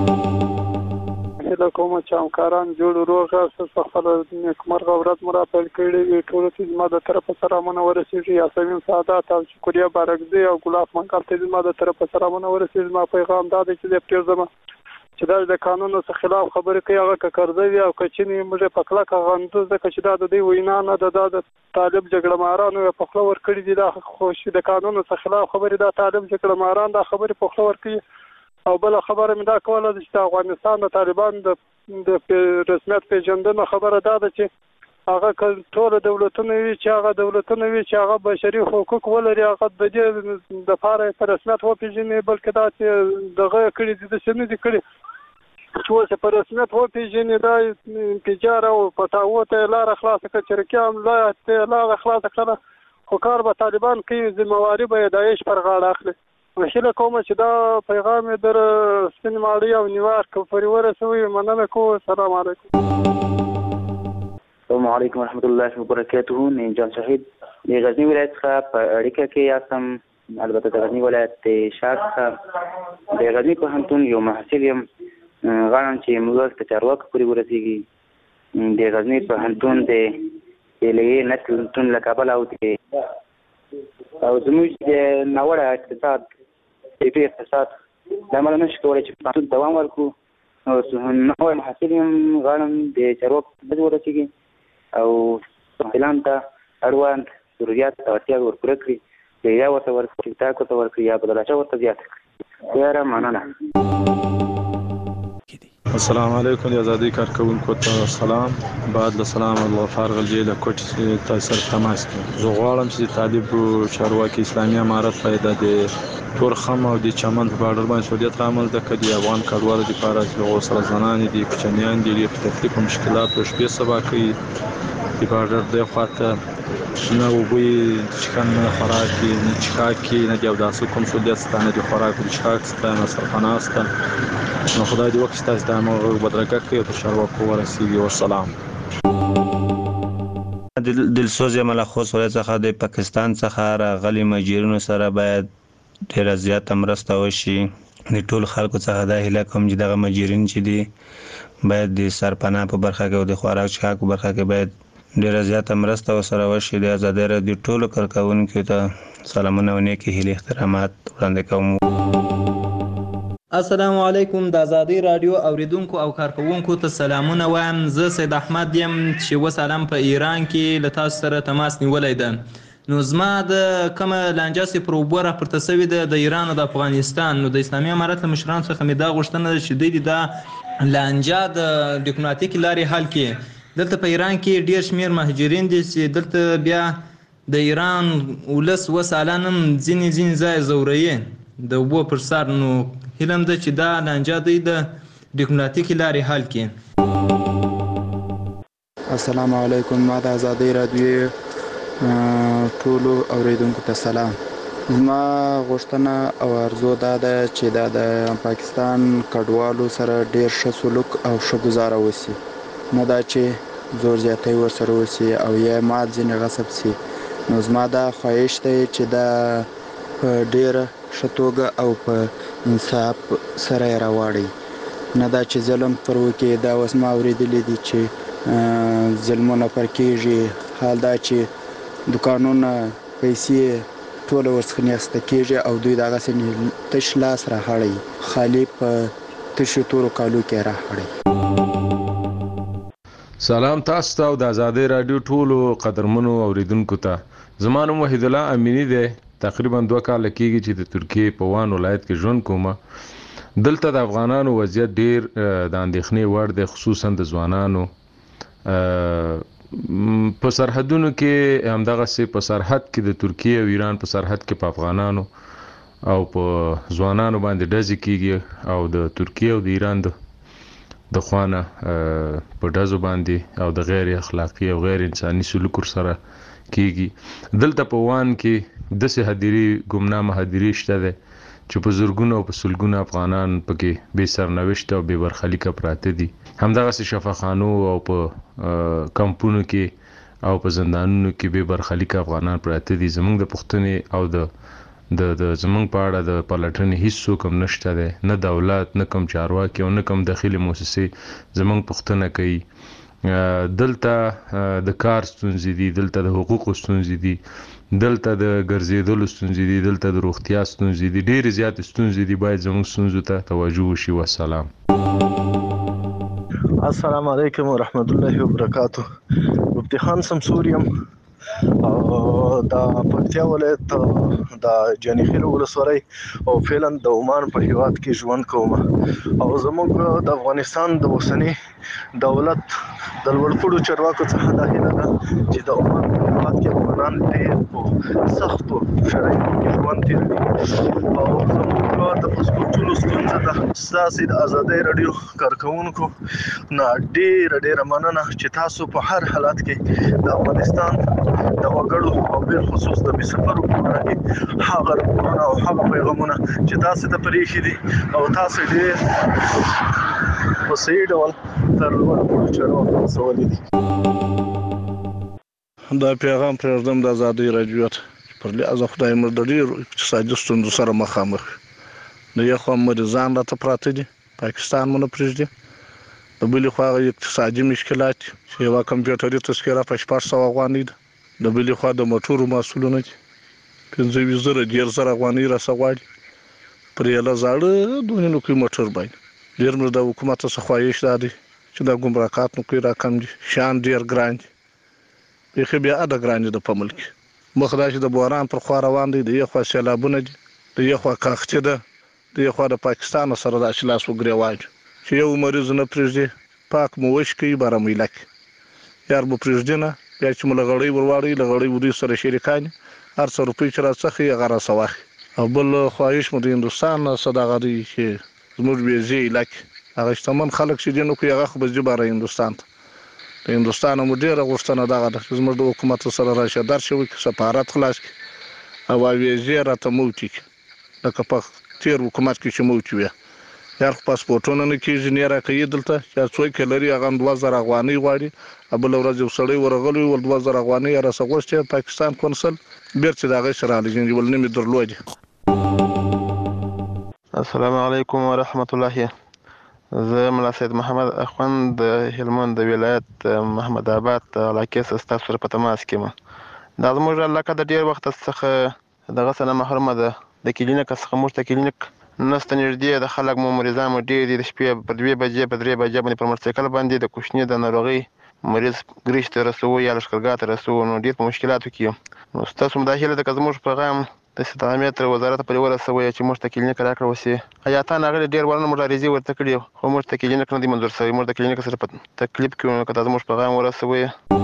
د کوم چې همکاران جوړ روغ اساس خپل نیکمرغه ورځ مراتب کړي ټول چې ما د طرف سره منورسي یا سمین سعادت او شکریا بارکزي او ګلاب منکل ته ما د طرف سره منورسي ما پیغام دا چې د پیر زما چې د قانونو څخه خلاف خبرې کوي هغه کړځوي او کچنی موږ په کله کا غندو ځکه چې دا د دې وینا نه د طالب جګړه مارانو په خپل ور کړی دي. دا خوش د قانونو څخه خلاف خبرې دا طالب جګړه ماران دا خبرې په خپل ور کوي. او بل خبره مې دا کوله چې افغانستان د طالبان د رسمیت پیژندنه خبره دا ده چې هغه ټول دولتونه وي چې هغه بشري حقوق ولري هغه د دې د لپاره په رسمیت وپیژني بلکې دا چې دغه کړي د سنې دي کړي چې په رسمیت وپیژني دا انفجار او پټاو ته لار خلاص کړي چې کوم لار خلاص کړي خو کار به طالبان کوي ذمہواری به داعش پر غاړه اخلي. وشله کوم چې دا پیغام در سپین ماړی او نیویارک پورې ورسوي. مننه کوم. السلام علیکم. السلام علیکم ورحمۃ اللہ وبرکاتہ. من جان شهید د غزنی ولایت څخه په اړیکه کې یاستم. البته د غزنی ولایت شهر څخه د غزنی پوهنتون یو محصل یم. غواړم چې موږ ته چارواکو پورې ورسیږي د غزنی پوهنتون د لیلیې نتلتون له کابل او زموږ د ناوړه اقتصاد طبي اقتصاد د عمله نشو کولی چې پوهنتون دوام ورکړو نو نوی محصل یم غواړم د چارواکو خدمت ورسېږي او محصلان ته اړوند ضروريات او اړتیاوې ورپوره کړي یا ورته ورکړي تاک ورته ورکړي یا بدلاچه ورته زیاته کړي یاره مننه. السلام علیکم د ازادۍ کارکوونکو ته سلام. بعد له سلام الله فارغ الجې له کوټ تاسو سره تماس کوم. زه غواړم چې طالب چارواکي اسلامي امارت پیدا د تورخم او د چمن په بارډر باندې سہولیت رامنځته کړي. افغان کډوالو لپاره چې هغو سره زنانې دي کوچنیان دي په تکلیف او مشکلاتو شپې سبا کوي د بارډر د خواته نه وبوي چکن نه خوراکي نه چکاکي نه د اوداسه کوم سہولیت سته نه د خوراک او چکاک سته نه سرپناه سته. نو خدای دې وکړي تاسو د موږ بدرګه کوي او چارواکو ورسیږي. والسلام. دلسوز مله خوست ولایت څخه د پاکستان څخه راغلي مهاجرینو سره باید ډیره زیاته مرسته وشي. د ټول خلکو څخه دا هیله کوم چې دغه مهاجرین چې دي باید د سرپناه په برخه کې او د خوراک چکاک په برخه کې باید ډیره زیاته مرسته ورسره وشي. د ازادۍ راډیو ټولو کارکوونکو ته سلامونه او نیکې هیلې احترامات وړاندې کوم. السلام علیکم. د ازادۍ راډیو اوریدونکو او کارکوونکو ته سلامونه وایم. زه سید احمد یم چې اوس حالا په ایران کې له تاسو سره تماس نیولی ده. نو زما د کومه لانجه چې پر اوبو راپورته سوې ده د ایران او د افغانستان، نو د اسلامي امارت له مشرانو څخه مې دا غوښتنه ده چې دوی دا لانجه د ډیپلوماتیکې لارې حل کړي. دلته په ایران کې ډیر شمیر مهاجرین دي چې دلته بیا د ایران ولس اوس حالا هم ځینې ځای ځوروي د اوبو پر سر. نو هیله م ده چې دا لانجه دوی د ډیپلوماتیکې لارې حل کړي. السلام علیکم. ما د ازادۍ راډیو ټولو اوریدونکو ته سلام. زما غوښتنه او ارزو دا ده چې دا د پاکستان کډوالو سره ډیر ښه سلوک او ښه ګزاره وشي، نه دا چې زور زیاتی ورسره وشي او یا مال ځینې غصب شي. نو زما دا خواهش دی چې دا په ډیره ښه توګه او په انصاف سره یې راواړئ، نه دا چې ظلم پر وکړي. دا اوس ما اورېدلی دي چې ظلمونه پر کېږي. حال دا چې دوکانونه پیسې ټوله ورڅخه نیسته کېږي او دوی دغسې تش لاس راهړئ، خالي په تشو تورو کالو کې راهړئ. سلام تاسو ته او د ازادۍ راډیو ټولو قدرمنو اوریدونکو ته. زما نوم وحید الله امینی دی. تقریبا 2 کاله کېږي چې د ترکیې په وان ولایت کې ژوند کوم. دلته د افغانانو وضعیت ډیر د اندېښنې وړ دی، خصوصا د ځوانانو په سرحدونو کې. همدغسې په سرحد کې د ترکیې او ایران په سرحد کې په افغانانو او په ځوانانو باندې ډزې کېږي او د ترکیې او د ایران د خوانه په ډزو باندې او د غیر اخلاقي او غیر انساني سلوک سره کېږي. دلته په وان کې داسې هدیرې ګمنامه هدیرې شته دی چې په زرګونو او په سلګونو افغانان پکې بې سرنوشته او بې برخلیکه پراته دي. همدغسې شفاخانو او په کمپونو کې او په زندانونو کې بې برخلیکه افغانان پراته دي. زموږ د پوښتنې او د زموږ په اړه د پلټنې هیڅ څوک هم نشته دی، نه دولت، نه کوم چارواکي او نه کوم داخلي مؤسسې زموږ پوښتنه کوي. دلته د کار ستونزې دي، دلته د حقوقو ستونزې دي، دلته د ګرځېدلو ستونزې دي، دلته د روغتیا ستونزې دي، ډېرې زیاتې ستونزې دي. باید زموږ ستونزو ته توجه وشي. والسلام. السلام علیکم ورحمت الله وبرکاته. مفتی خان سمسور یم او د پکتیا ولایت د جانیخیل ولسوالۍ او فعلا د عمان په هیواد کې ژوند کوم. او زموږ د افغانستان د اوسني دولت د لوړپوړو چارواکو څخه دا هیله ده چې د عمان په هیواد کې افغانان ډېر په سختو شرایطو کې ژوند تېروي او زموږ د پاسپورټونو ستونزه ده. ستاسې د ازادۍ راډیو کارکوونکو نه ډېره مننه چې تاسو په هر حالت کې د افغانستان د وګړو او بالخصوص د بېسفرو په اړه کې هغه راپورونه او هغه پیغامونه چې تاسو ته پرېښي دي او تاسو ډېر په صحیح ډول تر لوړپوړو چارواکو رسولي دي. دا پیغام پرېږدم د ازادۍ راډیو پر لحاظ خدای مو د ډېرو اقتصادي ستونزو سره مخامخ. د یو خوا مریضان راته پراته دي، پاکستان مو نه پرېږدي، د بلې خوا اقتصادي مشکلات چې یوه کمپیوټري تذکره په 600 افغانۍ ده. د بلې خوا د موټرو محصولونه دي 15,000 افغانۍ راسه غواړي پر یوه زاړه دونې نوکي موټر باندې. ډېر موږ د حکومت څخه خواهش دا دی چې د ګمرکات نوکي راکم دي، شیان ډېر ګران دي، بیخي بیا اده ګران دي د په ملک مخ دا چې د بحران پر خوا روان دی، د یو خوا سیلابونه دي، د یو خوا کاختي ده، د یو خوا د پاکستان سره د لاس وګریوان چې یو مریض نه پرېږدي پاک مو وش کوي بارموله کې یار مو پرېږدي نه بیا چې مو لغړی ورواړي لغړی وري سره شریکان هر څو روپۍ چې راڅخه یې غره سواخي. او بل خواهش مو د هندوستان صداغه دی چې زموږ ویزې علاقې هغه شتمن خلک چې دي نو کوي هغه خو به ځي باره هندوستان ته. د هندوستان مو ډېره غوښتنه دغه ده چې زموږ د حکومت سره راشه درشه وکړي، سفارت خلاص کړي او ویزې راته موټي کړي لکه په تیر حکومت کې چې موټي وي. یار خو پاسپورټونه نه کېږي نه یې راکوي دلته چې څوک یې لري هغه 2,000 افغانۍ غواړي. بله ورځ یو سړی ورغلی ول 2,000 افغانۍ یې راسه غوښتې پاکستان کونسل بېرته د هغې سره هلې ول نه مې درلودې. السلام علیکم ورحمت الله. زه ملا سید محمد اخوند د هلمند د ولایت محمد آباد علاقې څخه ستاسو سره په تماس کې یم. دا زموږ علاقه د ډېر وخت څخه دغه څه نه محرومه ده. د کلینیک څخه موږ ته کلینیک نسته نږدې، د خلک مو مریضان مو ډېر دي. د شپې په 2 بجې په 3 بجې باندې پر موټرسایکل باندې د کوچني د ناروغۍ مریض ګریش ته رسوو یا لښکرګاه ته رسوو، نو ډېر په مشکلاتو کې یم. نو ستاسو هم دا هیله ده که زموږ پیغام د استعامت وزارت پرې ورسوي چې موږ ته کلینیک راکړه وسي. حیاتان هغه ډېر ورنه موږ عریضې ورته کړي خو موږ ته کلینیک نه دی منظور شوی. موږ د کلینیک سره په تکلیف کې یو، که دا زموږ پیغام ورسوي.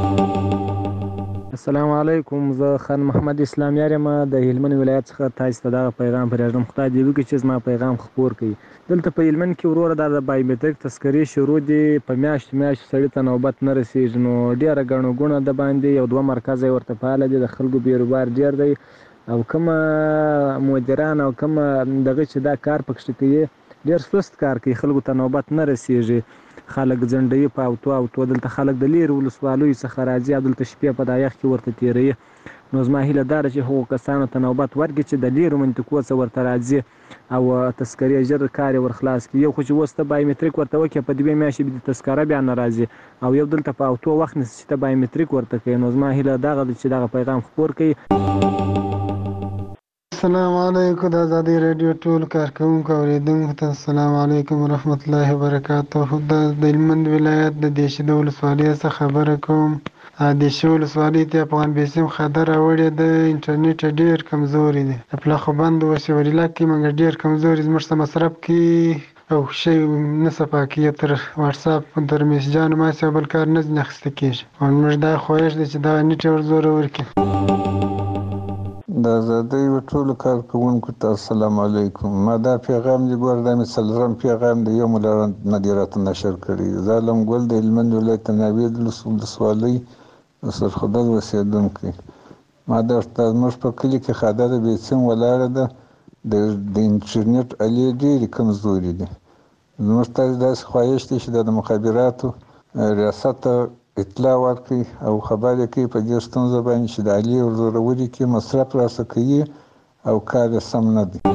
السلام علیکم. زه خان محمد اسلام یار یم د هلمند ولایت څخه. تاسو ته دغه پیغام پرېږدم، خدای دې وکړي چې زما پیغام خپور کړي. دلته په هلمند کې وروره دا د بایومټریک تذکرې شروع دي، په میاشت سړي ته نوبت نه رسېږي. نو ډېره ګڼه ګوڼه د باندې یو 2 مرکز یې ورته فعاله دي، د خلکو بیروبار ډېر دی او کومه مدیران او کومه دغه چې دا کار پکې کوي ډېر سست کار کوي، خلکو ته نوبت نه رسېږي. خلک ځنډوي په اوتو دلته خلک د لیرې ولسوالیو څخه راځي او دلته شپې په دا یخ کې ورته تېروي. نو زما هیله دا ده چې هغو کسانو ته نوبت ورکړي چې د لیرو منطقو څخه ورته راځي او تذکرې ژر کار یې ورخلاص کړي. یو خو چې اوس ته بایومټریک ورته وکړې په 2 میاشتې به د تذکره بیا نه راځي، او یو دلته په اوتو وخت نیسي چې ته بایومټریک ورته کوي. نو زما هیله دغه ده چې دغه پیغام خپور کړي. السلام علیکم. د آزادۍ راډیو ټول کارکوونکو اورېدونکو ته السلام علیکم ورحمت الله وبرکاته. د هلمند ولایت د دیشې ولسوالۍ څخه خبره کوم. دیشې ولسوالۍ ته افغان بیسیم خاطر راوړې ده. انټرنیټ ډېر کمزوري دی، د پلخوبند وسیوري کې موږ ډېر کمزوري زموږ څه مصرف کې او شی نه صفا کې تر واتساپ تر میسجانو ماسې بل کار نه اخیسته کېږي. او موږ دا خواهش دی چې دا نیټ ور زور ورکړي. د آزادۍ ټولو کارکوونکو ته السلام علیکم. ما دا پیغام دی ګور دا مې څلورم پیغام دی، یو مو مدیریت نشر کړی. زه علم ګل د هلمند ولایت ناوید ولسوالۍ سرخدل اوسېدونکی. ما درته زموږ په کلي کې خاطر بیسیم ولاړه ده، د انټرنیټ الې ډېرې کمزوري دي. زموږ ته داسې خواهش دی چې د مخابراتو ریاست ته اطلاع ورکړي او خبر یې کوي په دې ستونزه باندې چې د الې ورزوروري کې مصرف راسه کوي او کار یې سم نه دی.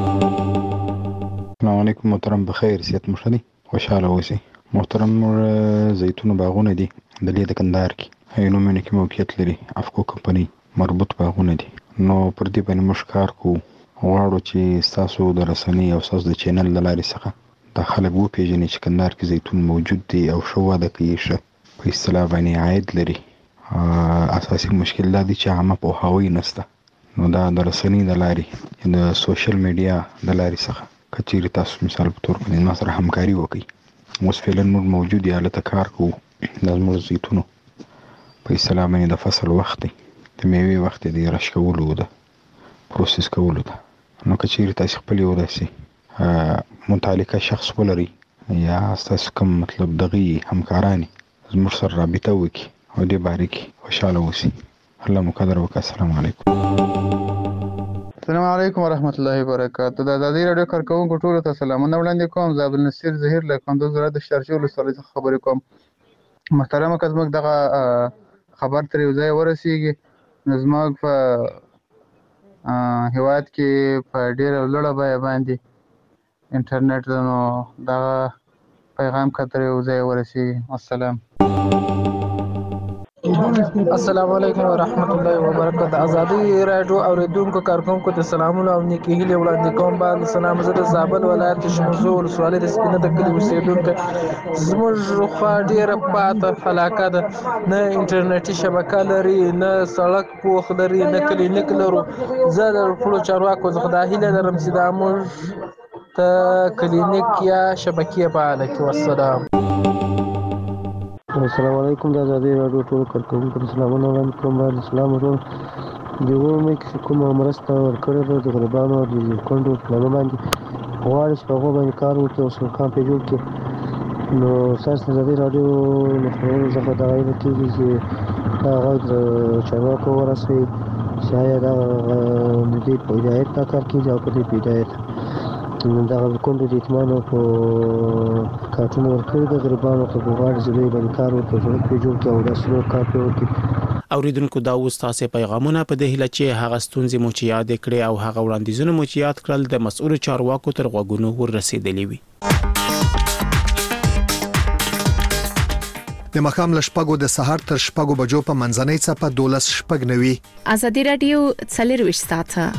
السلام علیکم. محترم بخیر، صحت مو ښه دی؟ خوشحاله اوسئ. محترم زیتون باغونه دي د لې د کندهار کې هینومینه کې موقعیت لري، افکو کمپنۍ مربوط باغونه دي. نو پر دې باندې موږ کار کوو، غواړو چې ستاسو د رسنۍ او ستاسو د چینل له لارې څخه دا خلک وپېژني چې کندهار کې زیتون موجود دی او ښه وده کوي، ښه په اصطلاح باندې عاید لري. اساسي مشکل دا دی چې عامه پوهاوی نشته. نو دا د رسنۍ د لارې د سوشل میډیا د لارې څخه که چیرې تاسو مثال په تور باندې ما سره همکاري وکړئ، اوس فعلا موږ موجود یو هلته کار کوو. دا زموږ زیتونو په اصطلاح باندې د فصل وخت دی، د میوې وخت دی، د رش کولو ده، پروسس کولو ده. نو که چیرې تاسو خپل یو داسې متعلقه شخص ولرئ یا ستاسو کوم مطلب دغه همکاران زموږ سره رابطه وکړي او دې باره کې خوشحاله اوسي. الله مو قدر وکړه. السلام علیکم. السلام علیکم ورحمت الله وبرکاته. د آزادۍ راډیو کارکوونکو ټولو ته سلامونه وړاندې کوم. زه عبدالنصیر ظهیر له کندوز ولایت د شارجې ولسوالۍ څخه خبرې کوم. محترمه که زموږ دغه خبر تر یو ځایه ورسېږي نو زموږ په هېواد کې په ډېره لوړه بیه باندې انټرنیټ ده، نو دغه پیغام کتر یو ځای ورسیږي. السلام. السلام علیکم ورحمت الله وبرکاته. ازادي رادیو اوریدونکو کارکونکو ته سلامونه او نیکی هیله وړاندې کوم. باندې سلام زه د زابل ولایت شمزو ولسوالۍ د سپینه د کلي اوسیدونکو. زموږ خوا ډیره پاته علاقه ده، نه انټرنیټي شبکه لري، نه سړک پوخ لري، نه کلینیک لرو. زه د ټولو چارواکو څخه دا هیله لرم چې دا موږ ته کلینیک یا شبکې فعاله کړي. والسلام. السلام علیکم. د ازادي رادیو ټول کارکونکو ته سلامونه وړاندې کوم. باندې سلام ورکوم. د اومه کې کومه مرسته ورکړې ده د غریبانو او د کونډو په باندې غواړي چې په هغو باندې کار وکړي او سرکان پرې جوړ کړي. نو ستاسو د ازادي رادیو له خپرونو څخه دا ویل کېږي چې دا غږ د چارواکو ورسوي چې آیا دا د دې په هدایت دا کار کېږي او په دې په هدایت دغه کونډو د یتیمانو په کارټونه ورکړي د غریبانو ته غواړي چې دوی باندې کار وکړي، سړک پرې جوړ کړي او داسې نور کار پرې وکړي. اوریدونکو دا اوس تاسو پیغامونه په دې هیله چې هغه ستونزې مو چې یاد کړې او هغه وړاندیزونه مو چې یاد کړل د مسؤل چارواکو تر غوږونو ورسېدلې وي. د مخام لشپګو د سحر تر شپګو بجو په منځنۍ څپه 12 شپګ نوي. ازادي رادیو 24 ساعته.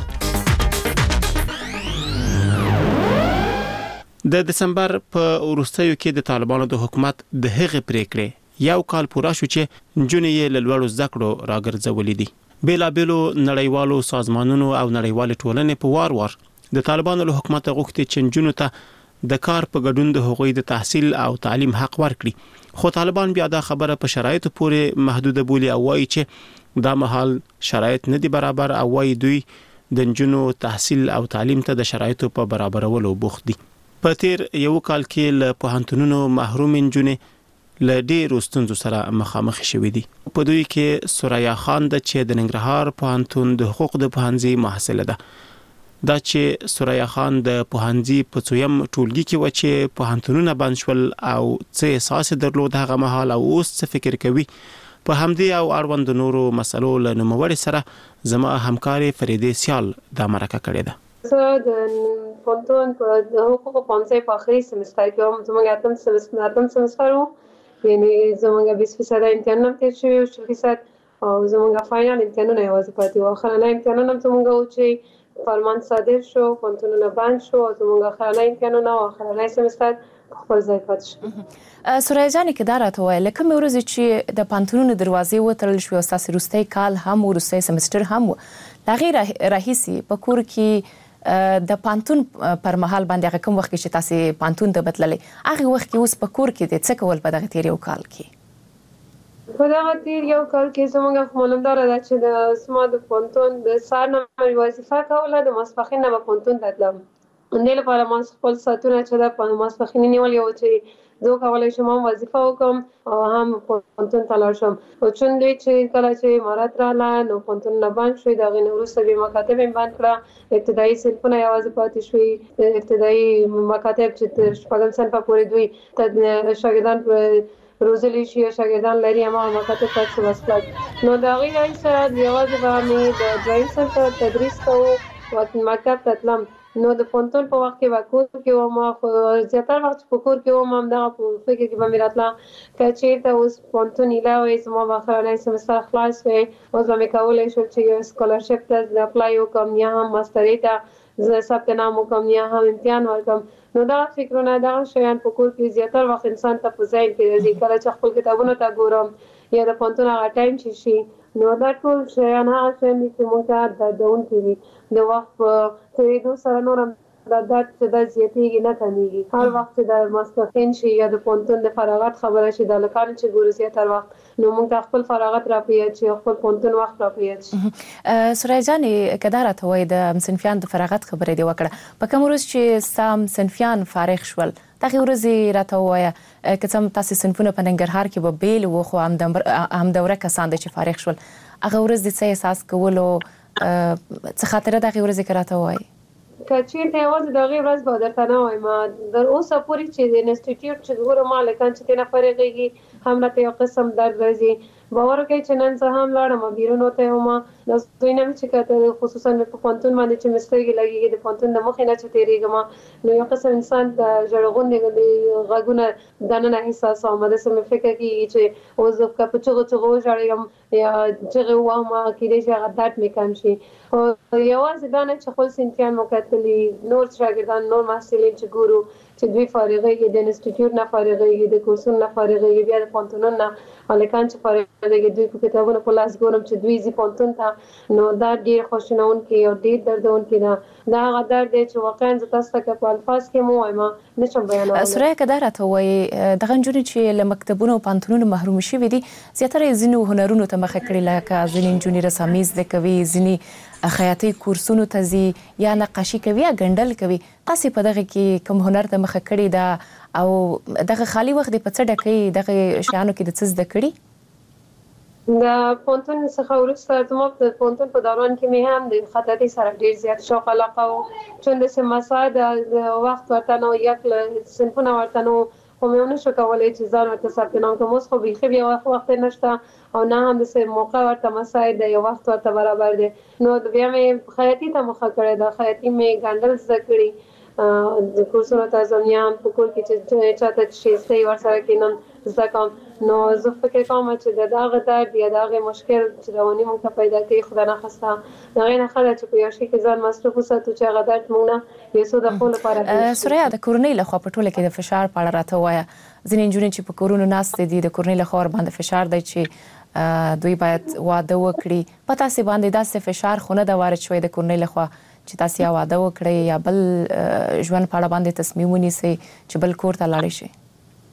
د دسمبر په وروستیو کې د طالبانو د حکومت د هغې پریکړې یو کال پوره شو چې جنې یې له لوړو زده کړو راګرځولې دي. بیلابېلو نړیوالو سازمانونو او نړیوال ټولنې په وار د طالبانو له حکومت غوښتي چې جنونو ته د کار په ګډون د حقوقي د تحصیل او تعلیم حق ورکړي. خو طالبان بیا دا خبره په شرایطو پورې محدوده بولي او وایي چې دا مهال شرایط نه دي برابر او وایي دوی د جنونو تحصیل او تعلیم ته د شرایطو په برابرولو بوخت دي. په تیر یو کال کې له پوهنتونونو محروم انجونې له ډېرو ستونزو سره مخامخ شوې دي. په دوی کې سوریا خان د چې د ننګرهار پوهنتون د حقوق د پوهنځي محصله ده. دا چې سوریا خان د پوهنځي په څویم ټولګي کې و چې پوهنتونونه بند شول او څه احساس درلود هغه مهال او اوس څه فکر کوي. په همدې او اړوند نورو مسلو له نوموړي سره زما همکاري فریدې سیال دا مرکه کړې ده. زه د پوهنتون په د حقوقو پوهنځي په اخري سمستر کې وم. زموږ اتم سمستر و، یعنې زموږ 20% امتحانونه تېر شوي او 40% او زموږ فاینل امتحانونه یوازې پاتې وو. اخرنی امتحانونه زموږ و چې فرمان صادر شو، پوهنتونونه بند شو او زموږ اخرنی امتحانونه او اخرنی سمستر خپل ځای پاتې شو. سوریا جانې که دا راته ووایه له کومې ورځې چې د پوهنتونونو دروازې وتړل شوې او ستاسې وروستی کال هم وروستی سمستر هم و، له هغې راهیسې په کور کې د پانتون پر مهال باندې هغه کوم وخت کې چې تاسو پانتون ته بتللې هغه وخت کې اوس په کور کې د څه کول په دغه تیر یو کال کې؟ په دغه تیر یو کال کې زموږ معلومدار ده چې د سما د پانتون د سار نه وظیفه کوله، د ماسپښین نه پانتون ته تلم. دې لپاره ما خپل ساعتونه چې د ماسپښین نیولې و چې زه کولی شم هم وظیفه وکړم او هم پوهنتون ته لاړ شم. خو چون دوی چې کله چې امارات راغله نو پوهنتونونه بند شوي، د هغې نه وروسته بیا مکاتب یې بند کړه. ابتدایي صنفونه یوازې پاتې شوي، ابتدایي مکاتب چې تر شپږم صنفه پورې دوی ته شاګردان روزلی شي، شاګردان لري، هماغه مکاتب ته وسپړل. نو د هغې راهیسه یوازې به مې د دویم صنف تدریس کوو، مکتب ته تلم. نو د پوهنتون په وخت کې به کور کې وم، خو زیاتره وخت په کور کې وم همدغه په فکر کې به مې راتله که چېرته اوس پوهنتون ایله وی زما به اخرنی سمستر خلاص وی، اوس به مې کولی شول چې یو سکالرشپ ته اپلای وکړم یا هم ماسترۍ ته زه ثبت نام وکړم یا هم امتحان ورکړم. نو دغه فکرونه دغه شیان په کور کې زیاتره وخت انسان ته په ذهن کې راځي. کله چې خپل کتابونو ته ګورم یا د پوهنتون هغه ټایم چې شي نو دا ټول شیان هغه شیان دي چې موږ ته دردونکي دي. د وخت په تېرېدو سره نور هم دا درد چې دا زیاتېږي نه کمیږي. هر وخت چې د ماسپښین شي یا د پوهنتون د فراغت خبره شي، د هلکانو چې ګورو زیاتره وخت نو موږ ته خپل فراغت را په یاد شي او خپل پوهنتون وخت را په یاد شي. سوریا جانې که دا راته وایي د صنفیان د فراغت خبره دې وکړه، په کوم ورځ چې ستا صنفیان فارغ شول دغې ورځې راته ووایه که څه هم تاسې صنفونه په ننګرهار کې به بیل وو خو همدوره کسان دي چې فارغ شول، هغه ورځ دې څه احساس کولو، څه خاطره دغې ورځې که راته ووایي؟ که چېرته یوازې د هغې ورځ به درته نه وایم، در اوسه پورې چې د انسټیټیوټ چې ګورم هلکان چې ترېنه فارغېږي هم راته یو قسم درد راځي. باور کوي چې نن زه هم لاړم بیرون وته هم د دوی نه چې کته خصوصا په پونتون باندې چې مسترګي لګي د پونتون د مخې نه چې تیریږم نو یو قسم انسان د جړغون د غږونه دنه احساس او مده سم فکر کوي چې او زه په چغو جوړم یا چې وامه کېږي چې غدات میکم شي او یوازې دا نه چې خپل سنتيان مکتلي نور شاګردان نور محصلین چې ګورو چې دوی فارغي د انسټیټیوټ نه فارغي د کورسونو نه فارغي بیا د پونتون نه الکان چې فارغي دوی په کتابونو په لاس ګورم چې دوی زی پونتون ته نو دا ډیر خوشنون کې او ډیر دردون کې دا غدار دی چې واقعا ز تاسو ته په الفاظ کې مو وایم نشم بیانول سره کدار ته وای دغه جوړ چې له مکتبونو او پانتونونو محروم شي دي زیاتره زینو هنرونو ته مخه کړی لکه ځینې جونی رسامیز د کوي ځینې خیاطي کورسونو ته زی یا نقاشي کوي یا ګندل کوي تاسو په دغه کې کوم هنر ته مخه کړی دا او دغه خالی وخت په څه ډکې دغه شیانو کې د څه زده کړی د پونتون څخه ورسته ته مو د پونتون په دوران کې مې هم د خطاطي سره ډیر زیات شوق علاقه او چون د سماسا د وخت ورته نو یک سنفونه ورته نو خو مې ونه شو کولای چې ځان ورته ثبت نام کوم خو به بیا وخت نشته او نه هم د سه موقع ورته مساعد دی یو وخت ورته برابر دی نو بیا مې خیاطي ته مخه کړې دا خیاطي مې ګندل زده کړې د کورسونو ته ځم په کور کې چې چاته شي سي ورسره کینم زده کوم نو زه فکر کوم چې دا غدار دی دا غي مشکل چې رواني مونږ پیدا کوي خدای نه خسته دا غي نه خلک چې په یو شي کې ځان مصرف وساتو چې غدار مونږ یې سو د خپل لپاره سوریا د کورنۍ له خوا په ټوله کې د فشار په اړه راته وایا ځینې جوړې چې په کورونو ناست دي د کورنۍ له خوا باندې فشار دی چې دوی باید واده وکړي پتا سي باندې داسې فشار خونه د وارد شوی د کورنۍ له خوا چې تاسو یا واده وکړي یا بل ژوند په اړه باندې تصمیم ونیسئ چې بل کور ته لاړ شئ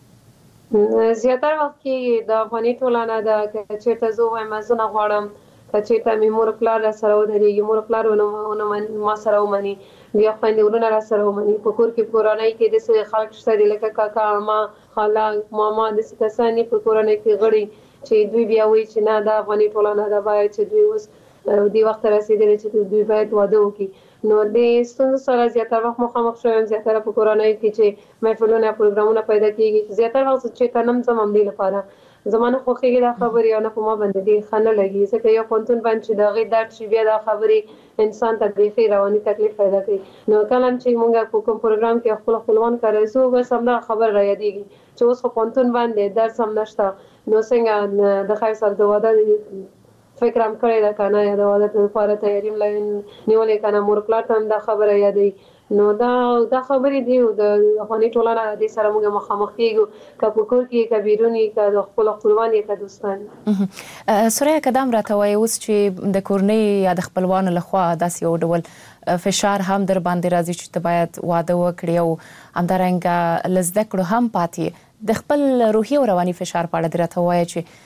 زیاتره وخت کې د افغاني ټولنه د چیرته زه وایم زه نه غواړم چې ته مې مور پلار سره ودرېږي مور پلار ونه ما سره ومني بیا خويندورونه را سره ومني په کور کې کورنۍ کې د څه خلک شته لکه کاکا ما خاله ماما د څه کسانی په کورنۍ کې غړي چې دوی بیا وایي چې نه د افغاني ټولنه د باید چې دوی اوس دی وخت رسیدلی چې دوی باید واده وکړي نو د ستونزو سره زیاتره وخت مخامخ شوم زیاتره په کورنۍ کې چې محفلونه پروګرامونه پیدا کیږي زیاتره وخت چې تنم زموږ دی لپاره زمانه خوخیږي دا خبرې او نه په ما باندې دی خنه لګي ځکه یو پونتون باندې دا غي درد شي بیا دا خبرې انسان ته بيخي رواني تکلیف پیدا کوي نو کله چې موږ په کوم پروګرام کې خپل خپلوان کارزو بس هم دا خبر را یادېږي چې اوس په پونتون باندې درس هم نشته نو څنګه د خیر سره د واده فکر هم کړی دا کنه یا د واده لپاره تیاری نیولې کنه مور پلار ته هم دا خبره یادې نو دا خبرې دی د افغاني ټولنه د سره موږ مخامخ کیږو که په کور کې کبیرونی که د خپل خپلوان یا که دوستان سوریا قدم راته وایي اوس چې د کورنۍ یا د خپلوانو لخوا داسې یو ډول فشار هم در باندې راځي چې ته باید واده وکړې او همدارنګه له زده کړو هم پاتې د خپل روحي او رواني فشار په اړه راته وایي چې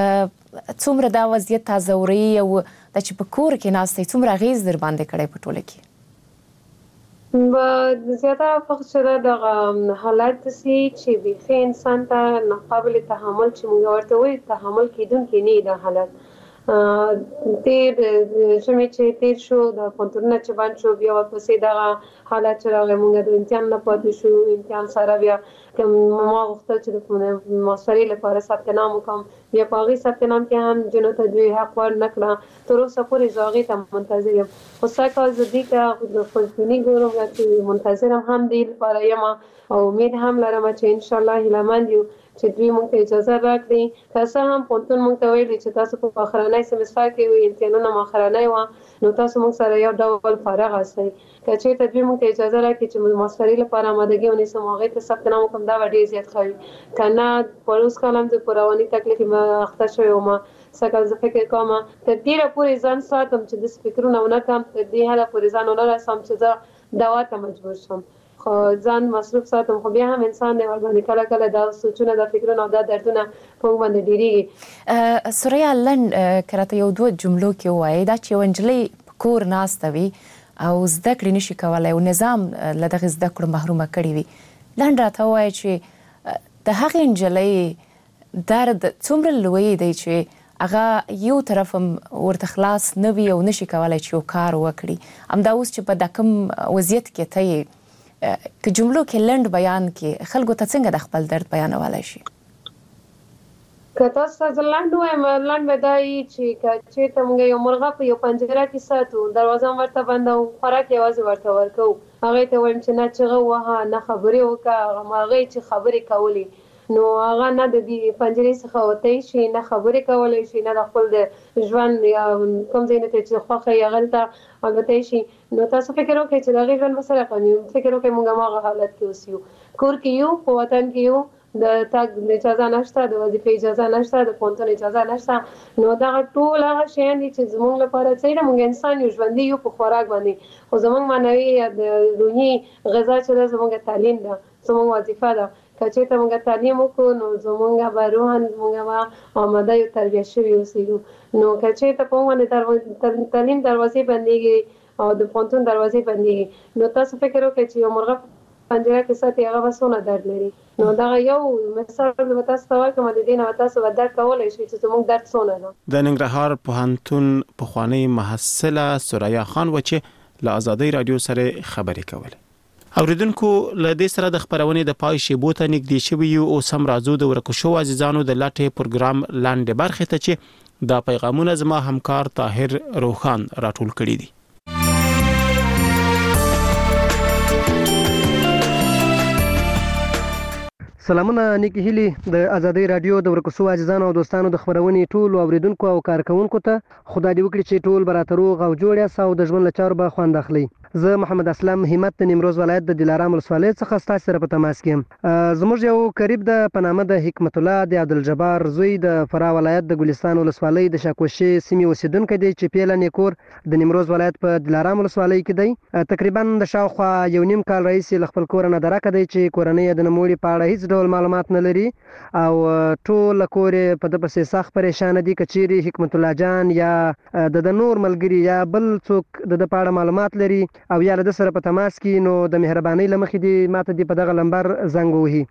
څومره دا وضعیت تازوري او د چې په کور کې ناستې څومره غیز در باندې کړی په ټوله کې د زیاتره وخت چې د حالات سي چې بيخي انسان ته ناقابل تحمل چې موږ ورته وایي تحمل کیدونکې نه د حالت تیر شمه چې تیر شو د پونتونه چې باندې شو بیا ورپسې د حالات چې راغی موږ د امتحان نه پاتې شو امتحان سره بیا کوم ما غوښتل چې د ماسترۍ لپاره ثبت نام وکم بیا په هغې ثبت نام کې هم جنو ته دوی حق ورنکړه تر اوسه پورې زه هغې ته منتظر یم خو سږ کال زه دې ته د خپلسپیني ګورم چې منتظر هم دې لپاره یم او امید هم لرم چې انشاءالله هیلهمند یو چې دوی موږ ته اجازه راکړي که څه هم پونتون موږ ته ویلي چې تاسو په آخرنی سمستر کې وي امتحانونه مؤخرنی وه نو تاسو موږ سره یو ډول فارغ هستئ که چېرته دوی موږ ته اجازه راکړي چې ماسترۍ لپاره آمادګي ونیسم هغې ته ثبت نام وکړم دا به ډېر زیات ښه وي که نه په اوس کال هم زه په رواني تکلیف اخته شوې وم سږ زه فکر کوم تر ډېره پورې ځان ساتم چې داسې فکرونه ونه کړم تر دې حده پورې ځان ونه رسم چې زه دوا ته مجبور شم خو ځان مصروف ساتم خو بیا هم انسان دی ورباندې کله کله دا سوچونه دا فکرونه او دا دردونه په موږ باندې ډېرېږي سوریا لنډ که راته یو دوه جملو کې ووایي دا چې یوه نجلۍ په کور ناسته وي او زده کړې نشي کولی او نظام له دغې زده کړو محرومه کړې وي لنډ راته ووایي چې د هغې نجلۍ درد څومره لوی دی چې هغه یو طرف هم ورته خلاص نه وي او نشي کولی چې یو کار وکړي همدا اوس چې په دا کوم وضعیت کې ته یې که جملو کې لنډ بیان کې خلکو ته څنګه د خپل درد بیانولی شي که تاسو ته لاندې وایم لاندې به دا وي چې که چېرته موږ یو مرغه په یو پنجره کې ساتو دروازه هم ورته بندوو خوراک یوازې ورته ورکوو هغې ته وایم چې نه چغه ووهه نه خبرې وکړه هغه مرغۍ چې خبرې کولې نو هغه نه د دې پنجرې څخه وتی شي نه خبرې کولی شي نه د خپل د ژوند یا کوم ځای نه ته چې خوښه یې هغلته البتی شي نو تاسو فکر وکړئ چې د هغې ژوند به سره قوي فکر وکړئ موږ هماغه حالت کې اوس یو کور کې یو په وطن کې یو د تګ اجازه نشته د وظیفې اجازه نشته د پوهنتون اجازه نشته نو دغه ټول هغه شیان دي چې زموږ لپاره څه دي موږ انسان یو ژوندي یو په خوراک باندې خو زموږ معنوي یا د روحي غذا چې ده زموږ تعلیم ده زموږ وظیفه ده که چېرته موږ تعلیم وکړو نو زموږ به روحاً موږ به آماده یو تربیه شوي اوسېږو نو که چېرته په موږ باندې تعلیم دروازې بندېږي او د پوهنتون دروازې بندېږي نو تاسو فکر وکړئ چې یو مرغه پنجره کې ساتي هغه به څونه درد لري نو دغه یو مثال به تاسو ته وایم د دې نه تاسو به درک کولی شئ چې زموږ درد څونه ده د ننګرهار پوهنتون پخوانۍ محصله سریا خان و چې له ازادۍ رادیو سره خبرې کولې اوریدونکو له دې سره د خبرونې د پای شیبو ته نږدې شوي یو اوس هم راځو د ورکو شو عزیزانو د لټې پروګرام لاندې برخې ته چې دا پیغامونه زما همکار طاهر روخان راټول کړي دي سلامونه نیکی هیلی د ازادۍ رادیو د ورکوسو عزیزانو او دوستانو د خبرونې ټول اوریدونکو او کارکونکو ته خدای دې وکړي چې ټول براته روغ او جوړ یاست او د ژوند له چارو به خوند اخلئ زه محمد اسلم همت د نیمروز ولایت د دلارام ولسوالۍ څخه ستاسو سره په تماس کې یم زموږ یو قریب د په نامه د حکمت الله د عبدالجبار زوی د فراه ولایت د ګلستان ولسوالۍ د شاکوشي سیمې اوسیدونکی دی چې پیله نیکور د نیمروز ولایت په دلارام ولسوالۍ کې دی تقریبا د شاوخوا یو نیم کال راهیسې له خپل کوره نه درکه دی چې کورنۍ یې د نوموړي په اړه هیڅ ډول معلومات نه لري او ټول کور یې په ده پسې سخت پریشانه دي که چیرې حکمت الله جان یا د نور ملګري یا بل څوک د ده په اړه معلومات لري او یا له ده سره په تماس کې نو د مهربانۍ له مخې دې ماته دې په دغه لمبر زنګ ووهي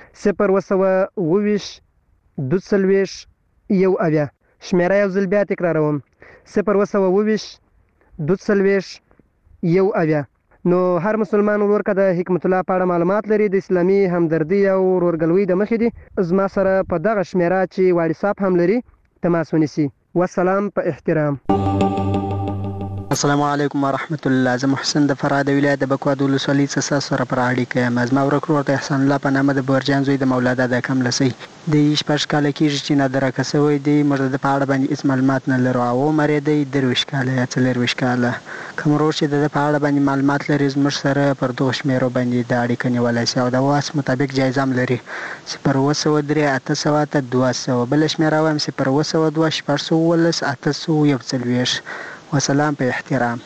0 240 1 شمیره یو ځل بیا تکراروم 0 240 1 نو هر مسلمان ورور که د حکمت الله په اړه معلومات لري د اسلامي همدردي او ورورګلوۍ د مخې دي زما سره په دغه شمیره چې واټساپ هم لري تماس ونیسي والسلام په احترام السلام علیکم ورحمت الله زه محسن د فراه د ولایت د بکواد ولسوالۍ څخه سره پر اړیکه یم زما ورک ورور ته احسان الله په نامه د بورجان زوی د مولا دادا کملسی د 14 کاله کېږي چې نادرکه شوی دی موږ د په اړه باندې هیڅ معلومات نه لرو او عمر یې دی 23 کاله یا 24 کاله کوم ورور چې د په اړه باندې معلومات لري زموږ سره پر دغه شمیرو باندې د اړیکه نیولی شي او د واس مطابق جایزه هم لري 0 800 200 بل شمیره وایم 0 2 411 841 وسلام په احترام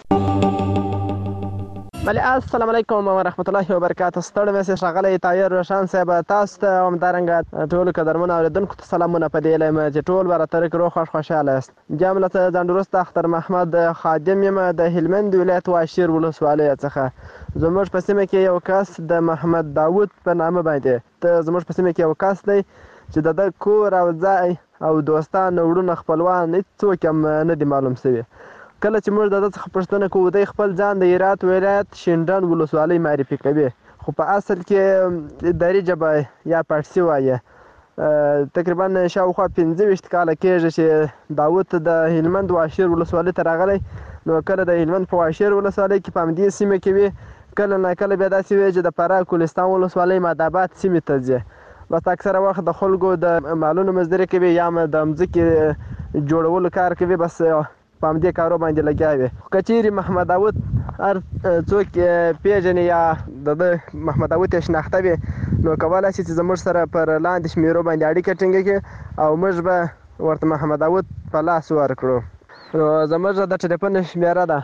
بله السلام علیکم ورحمت الله وبرکاته ستړی مې ښاغلی طاهر روشان صاحب تاسو ته همدارنګه ټولو قدرمنو اورېدونکو ته سلامونه په دې لایم چې ټول به راته روغ خوښ خوشحاله یاست بیا هم له ځانډوروسته اختر محمد خادم یم د هلمند ولایت واشیر ولسوالۍ څخه زموږ په سیمه کې یو کس د محمد داود په نامه باندې زموږ په سیمه کې یو کس دی چې د ده کور او ځای او دوستان وروڼه خپلوان هېڅوک هم نه دي معلوم شوي کله چې موږ د ده څخه پوښتنه کوو دی خپل ځان د هرات ولایت شینډنډ ولسوالۍ معرفي کوي خو په اصل کې دري ژبه یا پارسي وایي تقریبا شاوخوا 25 کاله کېږي چې داود د هلمند واشیر ولسوالۍ ته راغلی نو کله د هلمند په واشیر ولسوالۍ کې په همدې سیمه کې وي کله نه کله بیا داسې وي چې د فراه ګلستان ولسوالۍ ماداباد سیمې ته ځي بس اکثره وخت د خلکو د مالونو مزدوري کوي یا د مځکې جوړولو کار کوي بس په همدې کارو باندې لګیا وي که چیرې محمد داود هر څوک پیژني یا د محمد داود یې شناخته وي نو کولی شي چې زموږ سره پر لاندې شمیرو باندې اړیکه ټینګه کړي او موږ به ورته محمد داود په لاس ورکړو نو زموږ د ټلیفون شمیره ده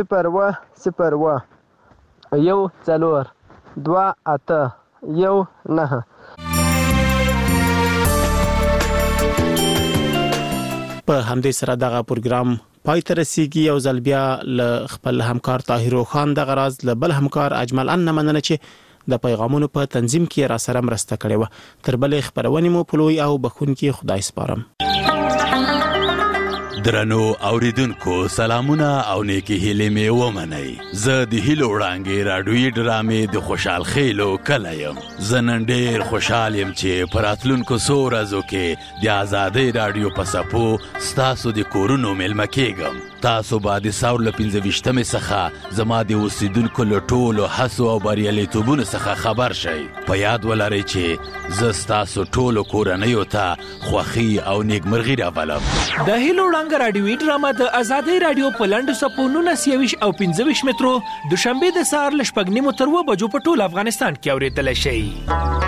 0 0 1 4 2 8 1 9 په همدې سره دغه پروګرام پای ته رسیږي یو ځل بیا له خپل همکار طاهر خان دغه راز له بل همکار اجمل ان مننه چې د پیغامونو په تنظیم کې را سره مرسته کړې و تر بلې خبرونې مو په لوی او بخونکي خدای سپارم درنو اوریدونکو سلامونه او نیکی هیلې مې ومنئ. زه د هیلو وړانګې راډیویي ډرامې د خوشحال خیلو کلی یم. زه نن ډېر خوشحال یم چې په راتلونکو څو ورځو کې د ازادۍ راډیو په څپو ستاسو د کورونو میلمه کیږم. تاسو به د ساور له 25مې څخه زما د اوسیدونکو له ټولو هڅو او بریالیتوبونو څخه خبر شئ. په یاد ولرئ چې زه ستاسو ټولو کورنیو ته خوښي او نیکمرغي راولم. د هیلو وړانګه راډیویي ډرامه د ازادۍ راډیو په لنډو څپو 19 او 25 مترو دوشنبه د سهار له 6:30 تر 7 بجو په ټول افغانستان کې اورېدلی شئ.